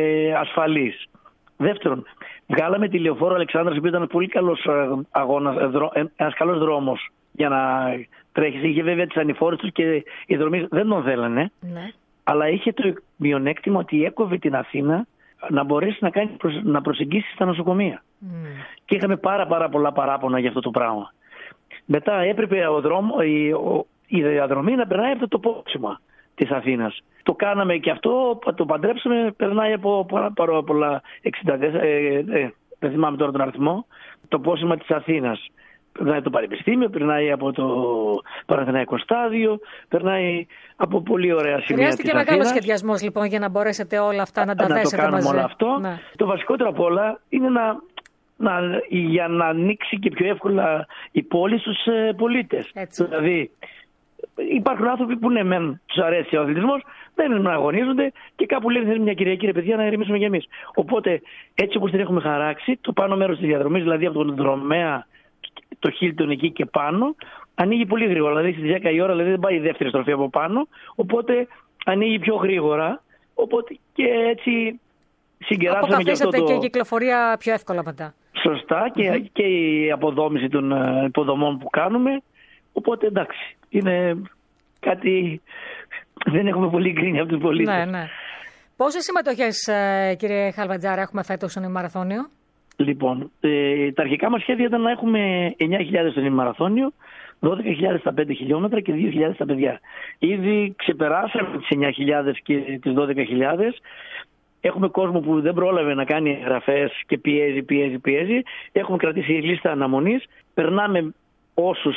ασφαλής. Δεύτερον, βγάλαμε τη Λεωφόρο Αλεξάνδρας που ήταν πολύ καλός αγώνας, ένας καλός δρόμος για να τρέχει. Είχε βέβαια τις ανηφόρες τους και οι δρομείς δεν τον θέλανε. Ναι. Αλλά είχε το μειονέκτημα ότι έκοβε την Αθήνα να μπορέσει να, κάνει, να προσεγγίσει στα νοσοκομεία. Mm. Και είχαμε πάρα πάρα πολλά παράπονα για αυτό το πράγμα. Μετά έπρεπε ο δρόμο, η, ο, η διαδρομή να περνάει από το πόξιμα της Αθήνας. Το κάναμε και αυτό, το παντρέψαμε, περνάει από πάρα, πάρα πολλά εξήντα τέσσερα, ε, ε, δεν θυμάμαι τώρα τον αριθμό, το πόσιμα της Αθήνας. Περνάει το Πανεπιστήμιο, περνάει από το Παναθηναϊκό Στάδιο, περνάει από πολύ ωραία σημεία. Χρειάστηκε μεγάλο σχεδιασμό λοιπόν για να μπορέσετε όλα αυτά να τα να δέσετε το μαζί. Όλο αυτό. Ναι. Το βασικότερο απ' όλα είναι να, να, για να ανοίξει και πιο εύκολα η πόλη στους ε, πολίτες. Έτσι. Δηλαδή υπάρχουν άνθρωποι που ναι, μεν τους αρέσει ο αθλητισμός, δεν αγωνίζονται και κάπου λένε θέλει μια Κυριακή ρε παιδιά να ηρεμήσουμε κι εμείς. Οπότε έτσι όπως την έχουμε χαράξει, το πάνω μέρος της διαδρομής, δηλαδή από τον δρομέα το Χίλτον εκεί και πάνω, ανοίγει πολύ γρήγορα. Δηλαδή στις δέκα η ώρα, δηλαδή δεν πάει η δεύτερη στροφή από πάνω, οπότε ανοίγει πιο γρήγορα. Οπότε και έτσι συγκεράσαμε και αυτό το... και η κυκλοφορία πιο εύκολα μετά. Σωστά και, mm-hmm. και η αποδόμηση των υποδομών που κάνουμε. Οπότε εντάξει, είναι κάτι δεν έχουμε πολύ γκρίνια από τους πολίτες. Ναι, ναι. Πόσες συμμετοχές, κύριε Χαλβατζάρα, έχουμε φέτος στον ημιμαραθώνιο? Λοιπόν, ε, τα αρχικά μας σχέδια ήταν να έχουμε εννιά χιλιάδες στον ημιμαραθώνιο, δώδεκα χιλιάδες στα πέντε χιλιόμετρα και δύο χιλιάδες στα παιδιά. Ήδη ξεπεράσαμε τις εννιά χιλιάδες και τις δώδεκα χιλιάδες. Έχουμε κόσμο που δεν πρόλαβε να κάνει εγγραφές και πιέζει, πιέζει, πιέζει. Έχουμε κρατήσει λίστα αναμονής. Περνάμε όσους,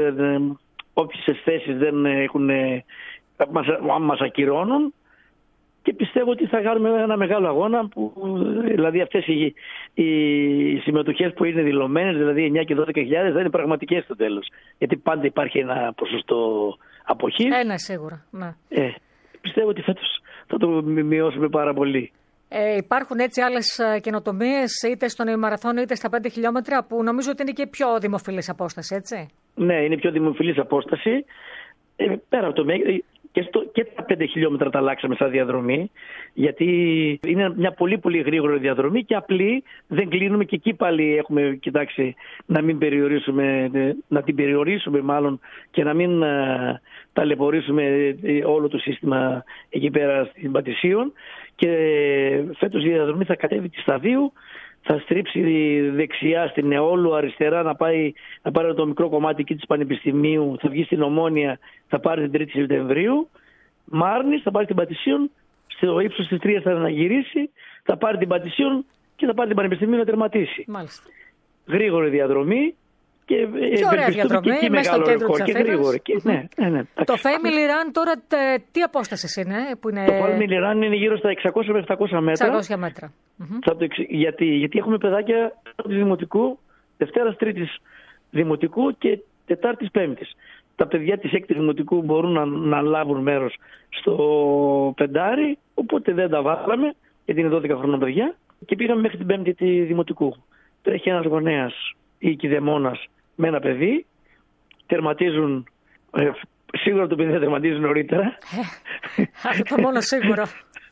όποιες θέσεις δεν έχουν, μας, μας ακυρώνουν. Και πιστεύω ότι θα κάνουμε ένα μεγάλο αγώνα, που, δηλαδή αυτές οι, οι συμμετοχές που είναι δηλωμένες, δηλαδή εννιά και δώδεκα χιλιάδες, θα είναι πραγματικές στο τέλος. Γιατί πάντα υπάρχει ένα ποσοστό αποχής. Ένα σίγουρα, ναι. Ε, πιστεύω ότι φέτος θα το μειώσουμε πάρα πολύ. Ε, υπάρχουν έτσι άλλες καινοτομίες, είτε στον ημιμαραθώνιο είτε στα πέντε χιλιόμετρα, που νομίζω ότι είναι και πιο δημοφιλής απόσταση, έτσι? Ναι, είναι πιο δημοφιλής απόσταση. Ε, πέρα από το μέγεθος. Και, στο, και τα πέντε χιλιόμετρα τα αλλάξαμε σαν διαδρομή, γιατί είναι μια πολύ πολύ γρήγορη διαδρομή και απλή, δεν κλείνουμε, και εκεί πάλι έχουμε κοιτάξει να μην περιορίσουμε, να την περιορίσουμε μάλλον, και να μην α, ταλαιπωρήσουμε όλο το σύστημα εκεί πέρα στην Πατησίων. Και φέτος η διαδρομή θα κατέβει τη Σταδίου, θα στρίψει δεξιά στην Εόλου, αριστερά να πάει να πάρει το μικρό κομμάτι εκεί της Πανεπιστημίου, θα βγει στην Ομόνια, θα πάρει την τρίτη Σεπτεμβρίου, Μάρνης, θα πάρει την Πατησίων, στο ύψος της τρίας θα αναγυρίσει, θα πάρει την Πατησίων και θα πάρει την Πανεπιστημίου να τερματίσει. Μάλιστα. Γρήγορη διαδρομή και, και ωραία διαδρομή, και μέσα στο κέντρο της Αθήνας. Και, mm-hmm. ναι, ναι, ναι. Το Family Run τώρα τε, τι απόσταση είναι, που είναι? Το Family Run είναι γύρω στα εξακόσια με επτακόσια μέτρα. εξακόσια μέτρα. Θα το εξ... γιατί, γιατί έχουμε παιδάκια του Δημοτικού, Δευτέρας, Τρίτης Δημοτικού και Τετάρτης, Πέμπτης. Τα παιδιά της έκτης Δημοτικού μπορούν να, να λάβουν μέρος στο πεντάρι, οπότε δεν τα βάλαμε, γιατί είναι δώδεκα χρονών παιδιά, και πήγαμε μέχρι την Πέμπτη τη Δημοτικού. Τρέχει ένας γονέας ή κηδεμόνας με ένα παιδί, τερματίζουν, ε, σίγουρα το παιδί θα τερματίζει νωρίτερα. Αυτό το μόνο σίγουρο.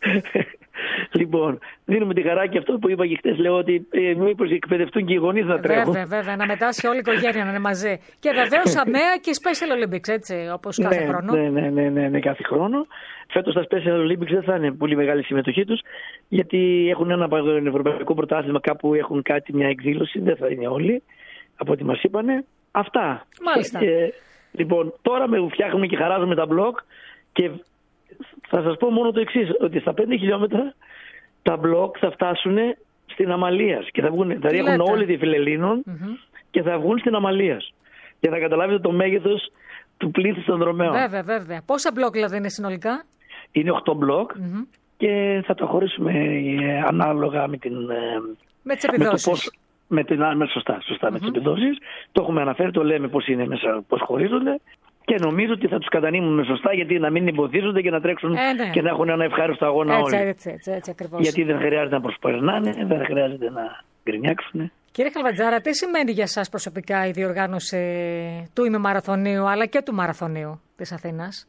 Λοιπόν, δίνουμε τη χαρά, και αυτό που είπα και χτες, λέω ότι ε, μήπως εκπαιδευτούν και οι γονείς να τρέχουν. Βέβαια, βέβαια, να μετάσχει όλη η οικογένεια να είναι μαζί. Και βεβαίως αμαία και Special Olympics, έτσι, όπως κάθε ναι, χρόνο. Ναι, ναι, ναι, ναι, ναι, κάθε χρόνο. Φέτος τα Special Olympics δεν θα είναι πολύ μεγάλη συμμετοχή τους, γιατί έχουν ένα ευρωπαϊκό πρωτάθλημα, κάπου έχουν κάτι, μια εκδήλωση, δεν θα είναι όλοι, από ό,τι μας είπανε. Αυτά. Μάλιστα. Ε, λοιπόν, τώρα με φτιάχνουμε και χαράζουμε τα μπλοκ, και θα σας πω μόνο το εξής, ότι στα πέντε χιλιόμετρα τα μπλοκ θα φτάσουν στην Αμαλίας και θα, βγουν, θα ρίχνουν όλοι τη Φιλελλήνων mm-hmm. και θα βγουν στην Αμαλίας. Για να καταλάβετε το μέγεθος του πλήθους των δρομέων. Βέβαια, βέβαια. Πόσα μπλοκ δηλαδή είναι συνολικά? Είναι οκτώ μπλοκ mm-hmm. και θα το χωρίσουμε ε, ανάλογα με την... Ε, με τις επιδόσεις. Με πώς, με την, με, σωστά, σωστά mm-hmm. με τις επιδόσεις. Το έχουμε αναφέρει, το λέμε πώς είναι μέσα, πώς χωρίζονται. Και νομίζω ότι θα τους κατανείμουμε σωστά, γιατί να μην εμποδίζονται και να τρέξουν ε, ναι. και να έχουν ένα ευχάριστο αγώνα έτσι, όλοι. Έτσι, έτσι, έτσι, ακριβώς. Γιατί δεν χρειάζεται να προσπερνάνε, δεν χρειάζεται να γκρινιάξουν. Κύριε Χαλβατζάρα, τι σημαίνει για σας προσωπικά η διοργάνωση του ημιμαραθωνίου αλλά και του μαραθωνίου της Αθήνας?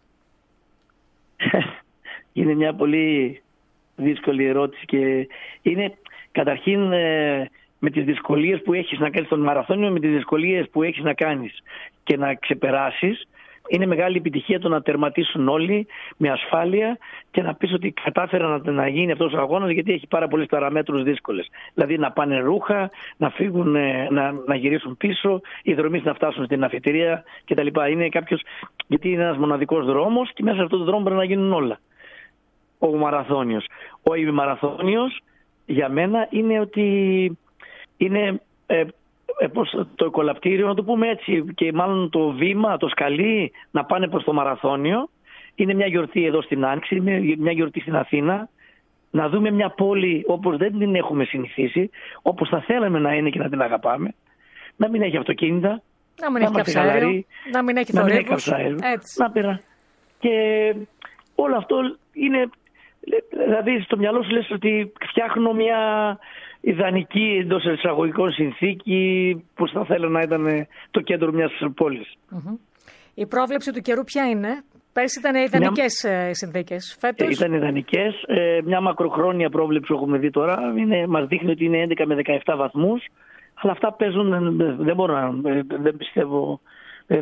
Είναι μια πολύ δύσκολη ερώτηση, και είναι καταρχήν με τις δυσκολίες που έχεις να κάνεις τον μαραθώνιο, με τις δυσκολίες που έχεις να κάνεις και να ξεπεράσεις. Είναι μεγάλη επιτυχία το να τερματίσουν όλοι με ασφάλεια και να πεις ότι κατάφεραν να, να γίνει αυτός ο αγώνας, γιατί έχει πάρα πολλές παραμέτρους δύσκολες. Δηλαδή να πάνε ρούχα, να φύγουν, να, να γυρίσουν πίσω, οι δρομείς να φτάσουν στην αφετηρία κτλ. Είναι κάποιος, γιατί είναι ένας μοναδικός δρόμος και μέσα σε αυτόν τον δρόμο πρέπει να γίνουν όλα. Ο μαραθώνιος. Ο ημιμαραθώνιος για μένα είναι ότι είναι... Ε, το οικολαπτήριο, να το πούμε έτσι, και μάλλον το βήμα, το σκαλί να πάνε προς το μαραθώνιο. Είναι μια γιορτή εδώ στην Άνοιξη, είναι μια γιορτή στην Αθήνα. Να δούμε μια πόλη όπως δεν την έχουμε συνηθίσει, όπως θα θέλαμε να είναι και να την αγαπάμε. Να μην έχει αυτοκίνητα, να μην έχει καυσαέριο, να μην έχει θορύβους. Να πέρα. Και όλο αυτό είναι, δηλαδή στο μυαλό σου λες ότι φτιάχνω μια ιδανική εντός εισαγωγικών συνθήκη που θα θέλω να ήταν το κέντρο μιας πόλης. Mm-hmm. Η πρόβλεψη του καιρού ποια είναι? Πέρσι ήταν ιδανικές μια... συνθήκες. Φέτος? Ήταν ιδανικές. Ε, μια μακροχρόνια πρόβλεψη που έχουμε δει τώρα είναι, μας δείχνει ότι είναι έντεκα με δεκαεπτά βαθμούς. Αλλά αυτά παίζουν, δεν μπορώ να, δεν πιστεύω,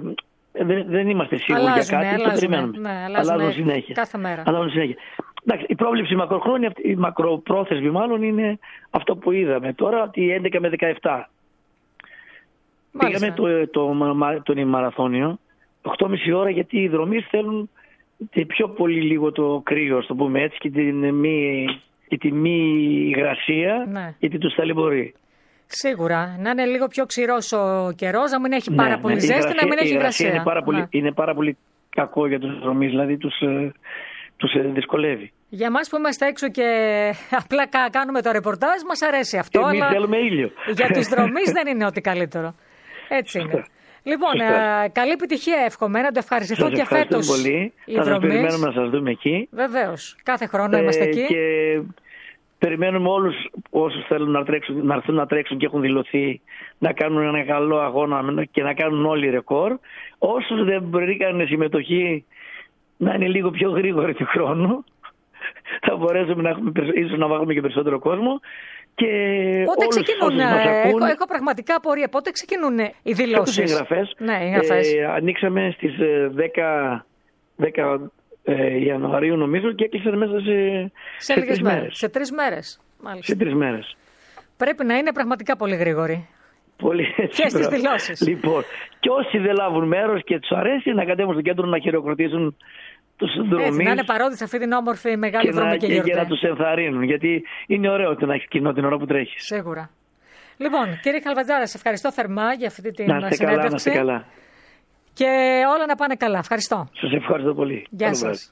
δεν, δεν είμαστε σίγουροι αλλάζουνε, για κάτι, το περιμένουμε. Ναι, αλλάζουν συνέχεια. Κάθε μέρα. Αλλάζουν συνέχεια. Εντάξει, η πρόβλεψη μακροχρόνια, η μακροπρόθεσμη μάλλον είναι αυτό που είδαμε τώρα, ότι έντεκα με δεκαεπτά. Πήγαμε το, το, το, το μαραθώνιο, οκτώ και μισή ώρα, γιατί οι δρομείς θέλουν πιο πολύ λίγο το κρύο, το πούμε έτσι, και την μη, και τη μη υγρασία, ναι. Γιατί τους ταλαιπωρεί. Σίγουρα. Να είναι λίγο πιο ξηρός ο καιρός, να μην έχει πάρα ναι, πολύ ναι, ζέστη, υγρασία, να μην έχει υγρασία. Είναι πάρα, πολύ, ναι. είναι πάρα πολύ κακό για τους δρομείς, δηλαδή τους, τους δυσκολεύει. Για εμάς που είμαστε έξω και απλά κάνουμε το ρεπορτάζ, μας αρέσει αυτό. Εμείς αλλά θέλουμε ήλιο. Για τους δρομείς δεν είναι ό,τι καλύτερο. Έτσι είναι. Λοιπόν, α, καλή επιτυχία εύχομαι, να το ευχαριστηθώ σας και φέτος. Πολύ. Θα σας περιμένουμε να σας δούμε εκεί. Βεβαίως, κάθε χρόνο ε, είμαστε εκεί. Και περιμένουμε όλους όσους θέλουν να, τρέξουν, να έρθουν να τρέξουν και έχουν δηλωθεί να κάνουν ένα καλό αγώνα και να κάνουν όλοι ρεκόρ. Όσους δεν βρήκαν συμμετοχή να είναι λίγο πιο γρήγοροι του χρόνου, θα μπορέσουμε να έχουμε, ίσως να βάλουμε και περισσότερο κόσμο. Και πότε ξεκινούν, έχω, έχω πραγματικά απορία, πότε ξεκινούν οι δηλώσεις. Οι εγγραφές. Ναι, οι εγγραφές. Ε, ανοίξαμε στις δέκα, δέκα ε, Ιανουαρίου νομίζω και έκλεισαν μέσα σε, σε, σε τρεις μέρες. Σε τρεις μέρες. Μάλιστα. Σε τρεις μέρες. Πρέπει να είναι πραγματικά πολύ γρήγοροι. Πολύ και στις δηλώσεις. Λοιπόν, και όσοι δεν λάβουν μέρος και τους αρέσει να κατέβουν στο κέντρο να χειροκροτήσουν τους δρομείς. Να είναι παρόντες αυτή την όμορφη μεγάλη δρομή και γιορτή. Και να τους ενθαρρύνουν, γιατί είναι ωραίο να έχει κοινό την ώρα που τρέχεις. Σίγουρα. Λοιπόν, κύριε Χαλβατζάρα, σε ευχαριστώ θερμά για αυτή την να είστε συνέντευξη. Καλά, να είστε καλά. Και όλα να πάνε καλά. Ευχαριστώ. Σας ευχαριστώ πολύ. Γεια σας.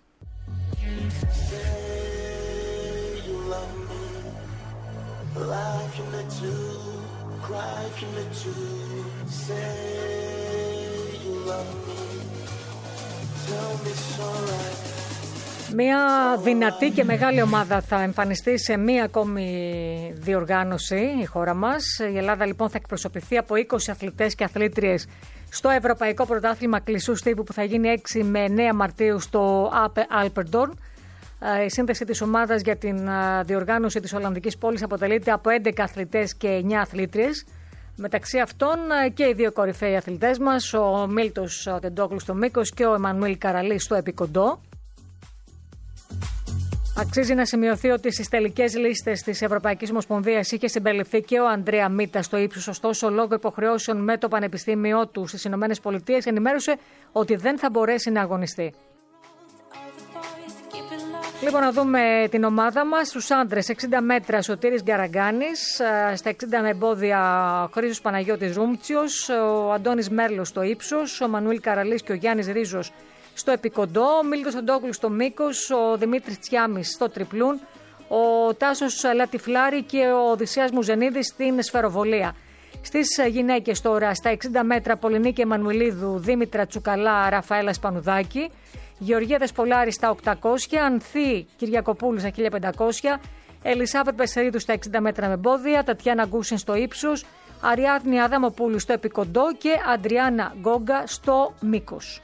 Μια δυνατή και μεγάλη ομάδα θα εμφανιστεί σε μία ακόμη διοργάνωση η χώρα μας. Η Ελλάδα λοιπόν θα εκπροσωπηθεί από είκοσι αθλητές και αθλήτριες στο Ευρωπαϊκό Πρωτάθλημα Κλεισούς Τύπου που θα γίνει έξι με εννέα Μαρτίου στο Alperdorn. Η σύνθεση της ομάδας για την διοργάνωση της Ολλανδικής πόλης αποτελείται από έντεκα αθλητές και εννέα αθλήτριες. Μεταξύ αυτών και οι δύο κορυφαίοι αθλητές μας, ο Μίλτος Τεντόγλου στο μήκος και ο Εμμανουήλ Καραλής στο επικοντό. Αξίζει να σημειωθεί ότι στις τελικές λίστες της Ευρωπαϊκής Ομοσπονδίας είχε συμπεριληφθεί και ο Ανδρέα Μίτα στο ύψος, ωστόσο λόγω υποχρεώσεων με το πανεπιστήμιό του στις Ηνωμένες Πολιτείες ενημέρωσε ότι δεν θα μπορέσει να αγωνιστεί. Λοιπόν, να δούμε την ομάδα μας. Στους άντρες εξήντα μέτρα Σωτήρης Γκαραγκάνης, στα εξήντα με εμπόδια Χρήστος Παναγιώτης Ρούμτσιος, ο Αντώνης Μέρλος στο ύψος, ο Μανουήλ Καραλής και ο Γιάννης Ρίζος στο επικοντό, ο Μίλτος Αντόγλου στο μήκος, ο Δημήτρης Τσιάμης στο τριπλούν, ο Τάσος Λατιφλάρη και ο Οδυσσέας Μουζενίδης στην σφαιροβολία. Στις γυναίκες τώρα, στα εξήντα μέτρα Πολυνίκη Εμμανουηλίδου, Δήμητρα Τσουκαλά, Ραφαέλα Σπανουδάκη, Γεωργία Δεσπολάρη στα οκτακόσια, Ανθή Κυριακοπούλου στα χίλια πεντακόσια, Ελισάβετ Μπεσερίδου στα εξήντα μέτρα με εμπόδια, Τατιάνα Γκούσιν στο ύψος, Αριάδνη Αδαμοπούλου στο επικοντό και Αντριάννα Γκόγκα στο μήκος.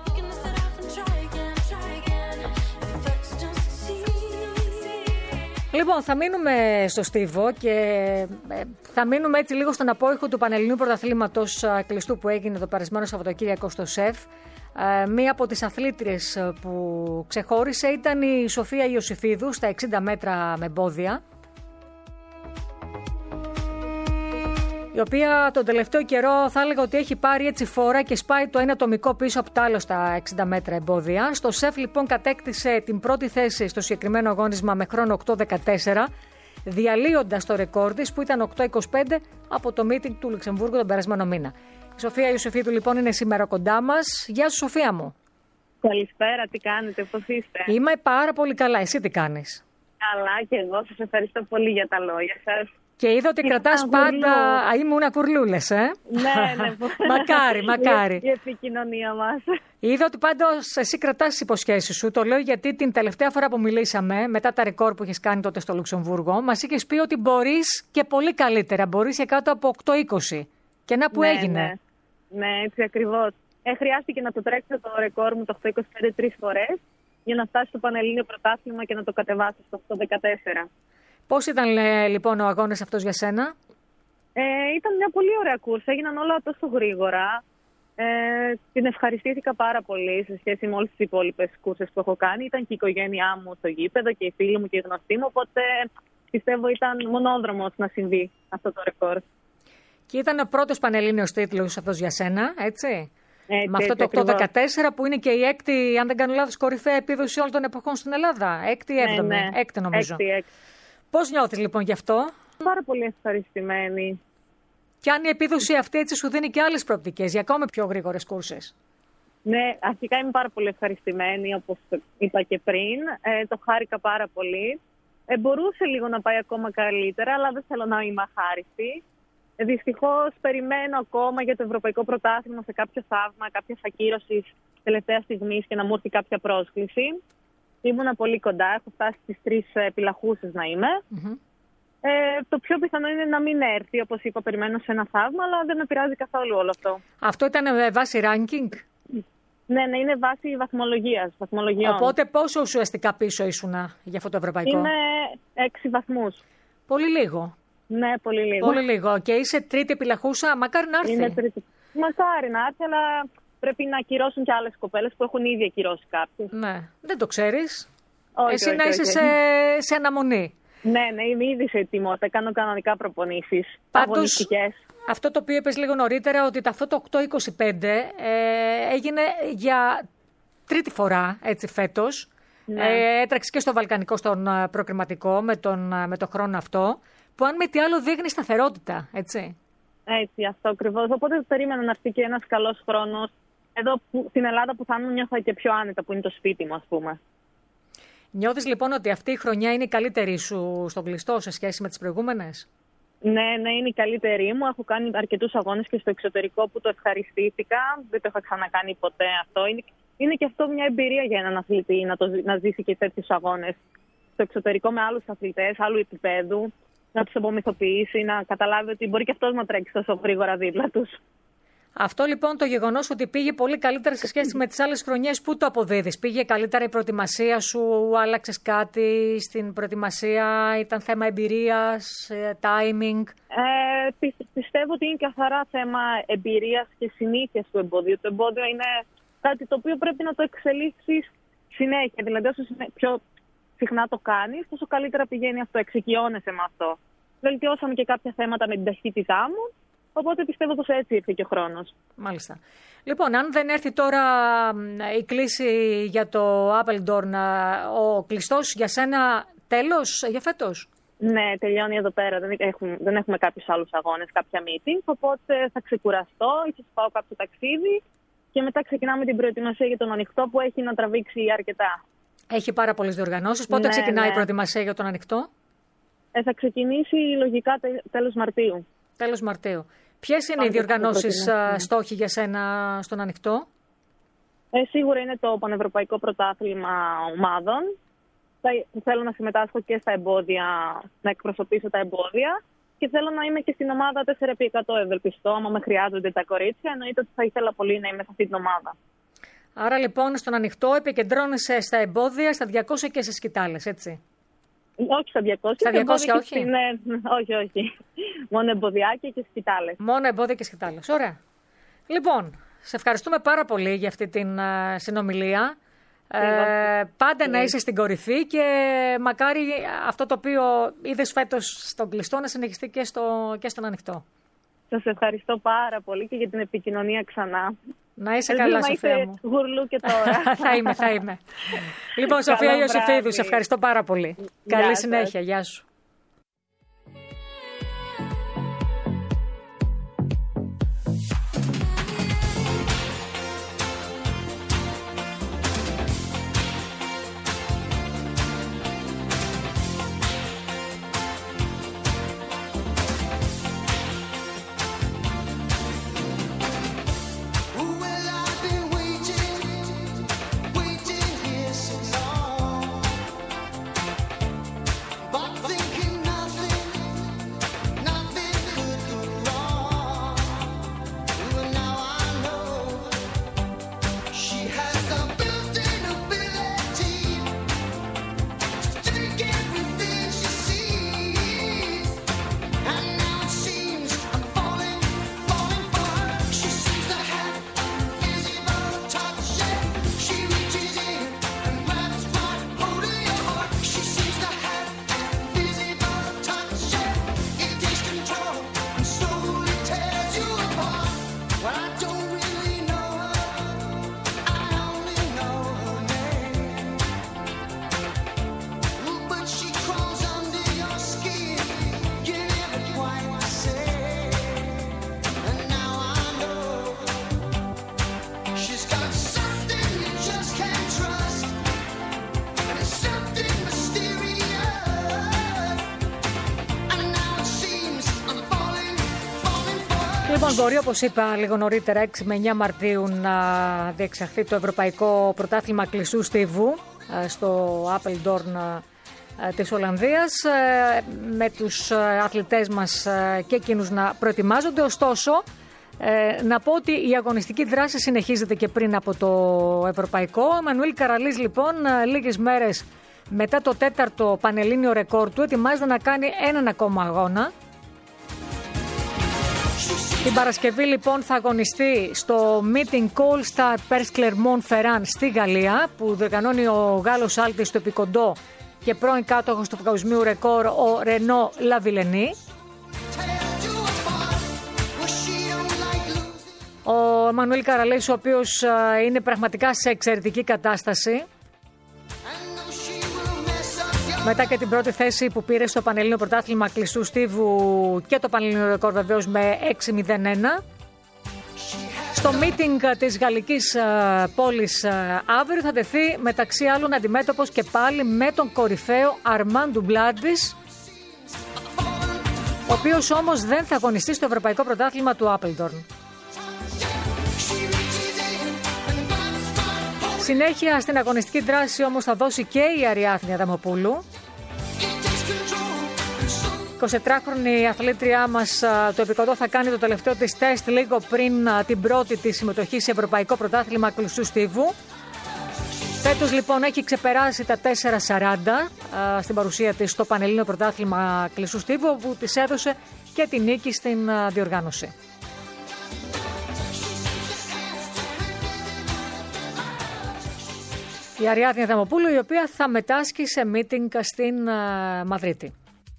Λοιπόν, θα μείνουμε στο στίβο και θα μείνουμε έτσι λίγο στον απόϊχο του Πανελληνίου Πρωταθλήματος Κλειστού που έγινε το περασμένο Σαββατοκύριακο στο ΣΕΦ. Μία από τις αθλήτριες που ξεχώρισε ήταν η Σοφία Ιωσήφιδου στα εξήντα μέτρα με εμπόδια, η οποία τον τελευταίο καιρό θα έλεγα ότι έχει πάρει έτσι φόρα και σπάει το ένα ατομικό πίσω από το άλλο στα εξήντα μέτρα εμπόδια. Στο ΣΕΦ λοιπόν κατέκτησε την πρώτη θέση στο συγκεκριμένο αγώνισμα με χρόνο οκτώ δεκατέσσερα, διαλύοντας το ρεκόρ της που ήταν οκτώ είκοσι πέντε από το meeting του Λουξεμβούργου τον περασμένο μήνα. Η Σοφία Ιωσήφιδου λοιπόν είναι σήμερα κοντά μας. Γεια σου Σοφία μου. Καλησπέρα, τι κάνετε, πώς είστε? Είμαι πάρα πολύ καλά, εσύ τι κάνεις? Καλά και εγώ, σας ευχαριστώ πολύ για τα λόγια σας. Και είδα ότι κρατάς πάντα. Α, ήμουνα κουρλούλες, ε. Ναι, ναι. μακάρι, μακάρι. Η επικοινωνία μας. Είδα ότι πάντως εσύ κρατάς τις υποσχέσεις σου. Το λέω γιατί την τελευταία φορά που μιλήσαμε, μετά τα ρεκόρ που έχεις κάνει τότε στο Λουξεμβούργο, μας είχες πει ότι μπορείς και πολύ καλύτερα. Μπορείς και κάτω από οκτώ είκοσι. Και να που ναι, έγινε. Ναι, ναι, έτσι ακριβώς. Ε, χρειάστηκε να το τρέξω το ρεκόρ μου το οκτώ είκοσι πέντε τρεις φορές για να φτάσει στο Πανελλήνιο Πρωτάθλημα και να το κατεβάσω στο οκτώ δεκατέσσερα. Πώς ήταν λοιπόν ο αγώνας αυτός για σένα? Ε, ήταν μια πολύ ωραία κούρσα, έγιναν όλα τόσο γρήγορα. Ε, την ευχαριστήθηκα πάρα πολύ σε σχέση με όλες τις υπόλοιπες κούρσες που έχω κάνει. Ήταν και η οικογένειά μου στο γήπεδο και οι φίλοι μου και οι γνωστοί μου, οπότε πιστεύω ήταν μονόδρομος να συμβεί αυτό το ρεκόρ. Και ήταν ο πρώτος πανελλήνιος τίτλος αυτός για σένα, έτσι. Έτσι, με αυτό έτσι, το οκτώ ακριβώς. δεκατέσσερα που είναι και η έκτη, αν δεν κάνω λάθος, κορυφαία επίδοση όλων των εποχών στην Ελλάδα. Έκτη ή έβδομη, Ναι, ναι. έκτη νομίζω. Έκτη, έκτη. Πώς νιώθεις λοιπόν γι' αυτό? Πάρα πολύ ευχαριστημένη. Και αν η επίδοση αυτή έτσι σου δίνει και άλλες προοπτικές για ακόμα πιο γρήγορες κούρσες? Ναι, αρχικά είμαι πάρα πολύ ευχαριστημένη, όπως είπα και πριν. Ε, το χάρηκα πάρα πολύ. Ε, μπορούσε λίγο να πάει ακόμα καλύτερα, αλλά δεν θέλω να είμαι αχάριστη. Ε, δυστυχώς περιμένω ακόμα για το Ευρωπαϊκό Πρωτάθλημα σε κάποιο θαύμα, κάποια ακύρωση τελευταία στιγμή και να μου έρθει κάποια πρόσκληση. Ήμουνα πολύ κοντά, έχω φτάσει στις τρεις επιλαχούσες να είμαι. Mm-hmm. Ε, το πιο πιθανό είναι να μην έρθει, όπως είπα, περιμένω σε ένα θαύμα, αλλά δεν με πειράζει καθόλου όλο αυτό. Αυτό ήταν βάση ranking? Ναι, ναι, είναι βάση βαθμολογίας, βαθμολογιών. Οπότε πόσο ουσιαστικά πίσω ήσουνα για αυτό το ευρωπαϊκό? Είναι έξι βαθμούς. Πολύ λίγο. Ναι, πολύ λίγο. Πολύ λίγο. Και είσαι τρίτη επιλαχούσα, μακάρι να έρθει. Είναι τρίτη. Μακάρι να έρθει, αλλά πρέπει να ακυρώσουν και άλλες κοπέλες που έχουν ήδη ακυρώσει κάποιες. Ναι, δεν το ξέρεις. Όχι, Εσύ όχι, να είσαι όχι. σε, σε αναμονή. Ναι, ναι, είμαι ήδη σε ετοιμότητα. Κάνω κανονικά προπονήσεις. Πάντως, αγωνιστικές. αυτό το οποίο είπες λίγο νωρίτερα, ότι αυτό το οκτώ είκοσι πέντε ε, έγινε για τρίτη φορά έτσι φέτος. Ναι. Ε, έτρεξε και στο Βαλκανικό στον ε, προκριματικό με τον, ε, με τον χρόνο αυτό, που αν με τι άλλο δείχνει σταθερότητα, έτσι. Έτσι, αυτό ακριβώς. Οπότε περίμενα να έρθει και ένας καλός χρόνος. Εδώ που, στην Ελλάδα που θα ήμουν νιώθω και πιο άνετα, που είναι το σπίτι μου, ας πούμε. Νιώθεις λοιπόν ότι αυτή η χρονιά είναι η καλύτερη σου στον κλειστό σε σχέση με τις προηγούμενες? Ναι, ναι, είναι η καλύτερη μου. Έχω κάνει αρκετούς αγώνες και στο εξωτερικό που το ευχαριστήθηκα. Δεν το είχα ξανακάνει ποτέ αυτό. Είναι, είναι και αυτό μια εμπειρία για έναν αθλητή να, το, να ζήσει και τέτοιους αγώνες στο εξωτερικό με άλλους αθλητές, άλλου επίπεδου, να τους απομυθοποιήσει, να καταλάβει ότι μπορεί και αυτός να τρέξει τόσο γρήγορα δίπλα τους. Αυτό λοιπόν το γεγονός ότι πήγε πολύ καλύτερα σε σχέση με τις άλλες χρονιές, πού το αποδίδεις? Πήγε καλύτερα η προετοιμασία σου, άλλαξες κάτι στην προετοιμασία, ήταν θέμα εμπειρίας, timing? Ε, πι, πιστεύω ότι είναι καθαρά θέμα εμπειρίας και συνήθειας του εμπόδιου. Το εμπόδιο είναι κάτι το οποίο πρέπει να το εξελίξεις συνέχεια. Δηλαδή όσο πιο συχνά το κάνεις, τόσο καλύτερα πηγαίνει αυτό, εξοικειώνεσαι με αυτό. Βελτιώσαμε και κάποια θέματα με την ταχύτητά μου. Οπότε πιστεύω πως έτσι ήρθε και ο χρόνος. Μάλιστα. Λοιπόν, αν δεν έρθει τώρα η κλήση για το Apeldoorn, ο κλειστός για σένα τέλος για φέτος? Ναι, τελειώνει εδώ πέρα. Δεν έχουμε, δεν έχουμε κάποιους άλλους αγώνες, κάποια meeting. Οπότε θα ξεκουραστώ, ίσως πάω κάποιο ταξίδι και μετά ξεκινάμε την προετοιμασία για τον ανοιχτό που έχει να τραβήξει αρκετά. Έχει πάρα πολλές διοργανώσεις. Πότε ναι, ξεκινάει ναι. η προετοιμασία για τον ανοιχτό? Ε, θα ξεκινήσει λογικά τέλος Μαρτίου. Τέλος Μαρτίου. Ποιες είναι Πάμε οι διοργανώσεις ναι. στόχοι για σένα στον ανοιχτό? Ε, σίγουρα είναι το Πανευρωπαϊκό Πρωτάθλημα Ομάδων. Θα, θέλω να συμμετάσχω και στα εμπόδια, να εκπροσωπήσω τα εμπόδια. Και θέλω να είμαι και στην ομάδα τέσσερα επί εκατό, ευελπιστώ. Άμα με χρειάζονται τα κορίτσια, εννοείται ότι θα ήθελα πολύ να είμαι σε αυτή την ομάδα. Άρα λοιπόν στον ανοιχτό επικεντρώνεσαι στα εμπόδια, στα διακόσια και σε σκητάλες, έτσι? Όχι στα διακόσια. Στα διακόσια όχι. Στην, όχι, όχι. Μόνο εμποδιάκια και σκητάλες. Μόνο εμπόδια και σκητάλες. Ωραία. Λοιπόν, σε ευχαριστούμε πάρα πολύ για αυτή την uh, συνομιλία. Ε, πάντα να είσαι στην κορυφή και μακάρι αυτό το οποίο είδες φέτος στον κλειστό να συνεχιστεί και, στο, και στον ανοιχτό. Σας ευχαριστώ πάρα πολύ και για την επικοινωνία ξανά. Να είσαι Ελπίζω καλά, Σοφία μου. Γουρλού και τώρα. θα είμαι, θα είμαι. Λοιπόν, Σοφία Ιωσήφιδου, σε ευχαριστώ πάρα πολύ. Γεια Καλή σας. συνέχεια. Γεια σου. But think Λοιπόν, μπορεί, όπως είπα λίγο νωρίτερα, έξι με εννιά Μαρτίου να διεξαχθεί το Ευρωπαϊκό Πρωτάθλημα Κλειστού Στίβου στο Apeldoorn της Ολλανδίας, με τους αθλητές μας και εκείνους να προετοιμάζονται. Ωστόσο, να πω ότι η αγωνιστική δράση συνεχίζεται και πριν από το Ευρωπαϊκό. Ο Εμμανουήλ Καραλής, λοιπόν, λίγες μέρες μετά το τέταρτο πανελλήνιο ρεκόρ του, ετοιμάζεται να κάνει έναν ακόμα αγώνα. Την Παρασκευή, λοιπόν, θα αγωνιστεί στο Meeting All Star Perse Clermont-Ferrand στη Γαλλία, που διοργανώνει ο Γάλλος άλτης στο επικοντό και πρώην κάτοχος του παγκοσμίου ρεκόρ, ο Ρενό Λαβιλενή. Ο Εμμανουήλ Καραλής, ο οποίος είναι πραγματικά σε εξαιρετική κατάσταση, μετά και την πρώτη θέση που πήρε στο Πανελλήνιο Πρωτάθλημα Κλειστού Στίβου και το Πανελλήνιο ρεκόρ βεβαίως με έξι μηδέν ένα. Στο meeting της γαλλικής πόλης αύριο θα τεθεί μεταξύ άλλων αντιμέτωπος και πάλι με τον κορυφαίο Αρμάν Ντουμπλάντης, ο οποίος όμως δεν θα αγωνιστεί στο Ευρωπαϊκό Πρωτάθλημα του Apeldoorn. Συνέχεια στην αγωνιστική δράση όμως θα δώσει και η Αριάδνη Αδαμοπούλου. εικοσιτετράχρονη αθλήτριά μας το επικοντό θα κάνει το τελευταίο της τεστ λίγο πριν την πρώτη της συμμετοχή σε Ευρωπαϊκό Πρωτάθλημα Κλειστού Στίβου. Φέτος, λοιπόν, έχει ξεπεράσει τα τέσσερα σαράντα στην παρουσία της στο Πανελλήνιο Πρωτάθλημα Κλειστού Στίβου, όπου της έδωσε και την νίκη στην διοργάνωση. Η Αριάδνη Αδαμοπούλου, η οποία θα μετάσχει σε meeting στην Μαδρίτη.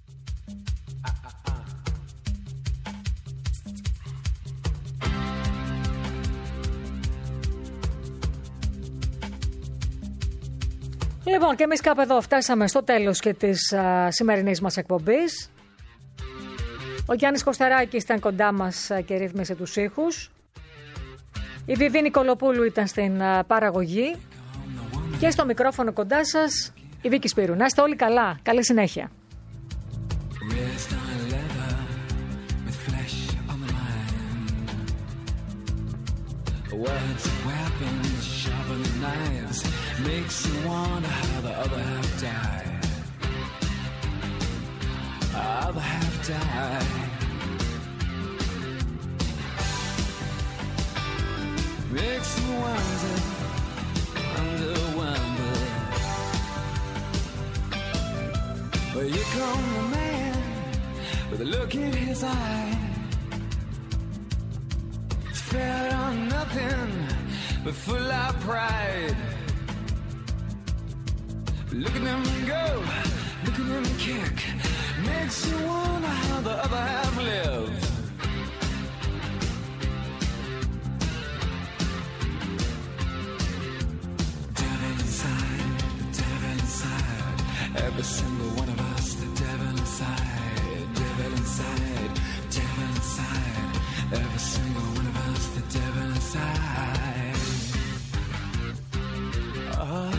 Λοιπόν, και εμείς κάπου εδώ φτάσαμε στο τέλος και της α, σημερινής μας εκπομπής. Ο Γιάννης Κωσταράκης ήταν κοντά μας και ρύθμισε τους ήχους. Η Βιβί Νικολοπούλου ήταν στην α, παραγωγή. Και στο μικρόφωνο κοντά σας η Βίκη Σπύρου. Να είστε όλοι καλά. Καλή συνέχεια. Makes you wonder how the other half died. Other half died. Makes you wonder, wonder, wonder. But here come the man with a look in his eye. Fed on nothing but full of pride. Look at them go, look at them kick. Makes you wonder how the other half live. Devil inside, the devil inside. Every single one of us, the devil inside. Devil inside, devil inside. Every single one of us, the devil inside. Oh.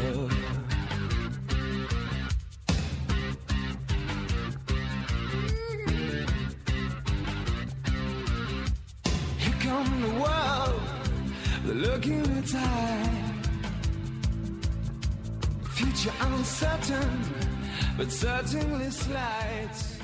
The world, the look in its eye. Future uncertain, but certainly slight.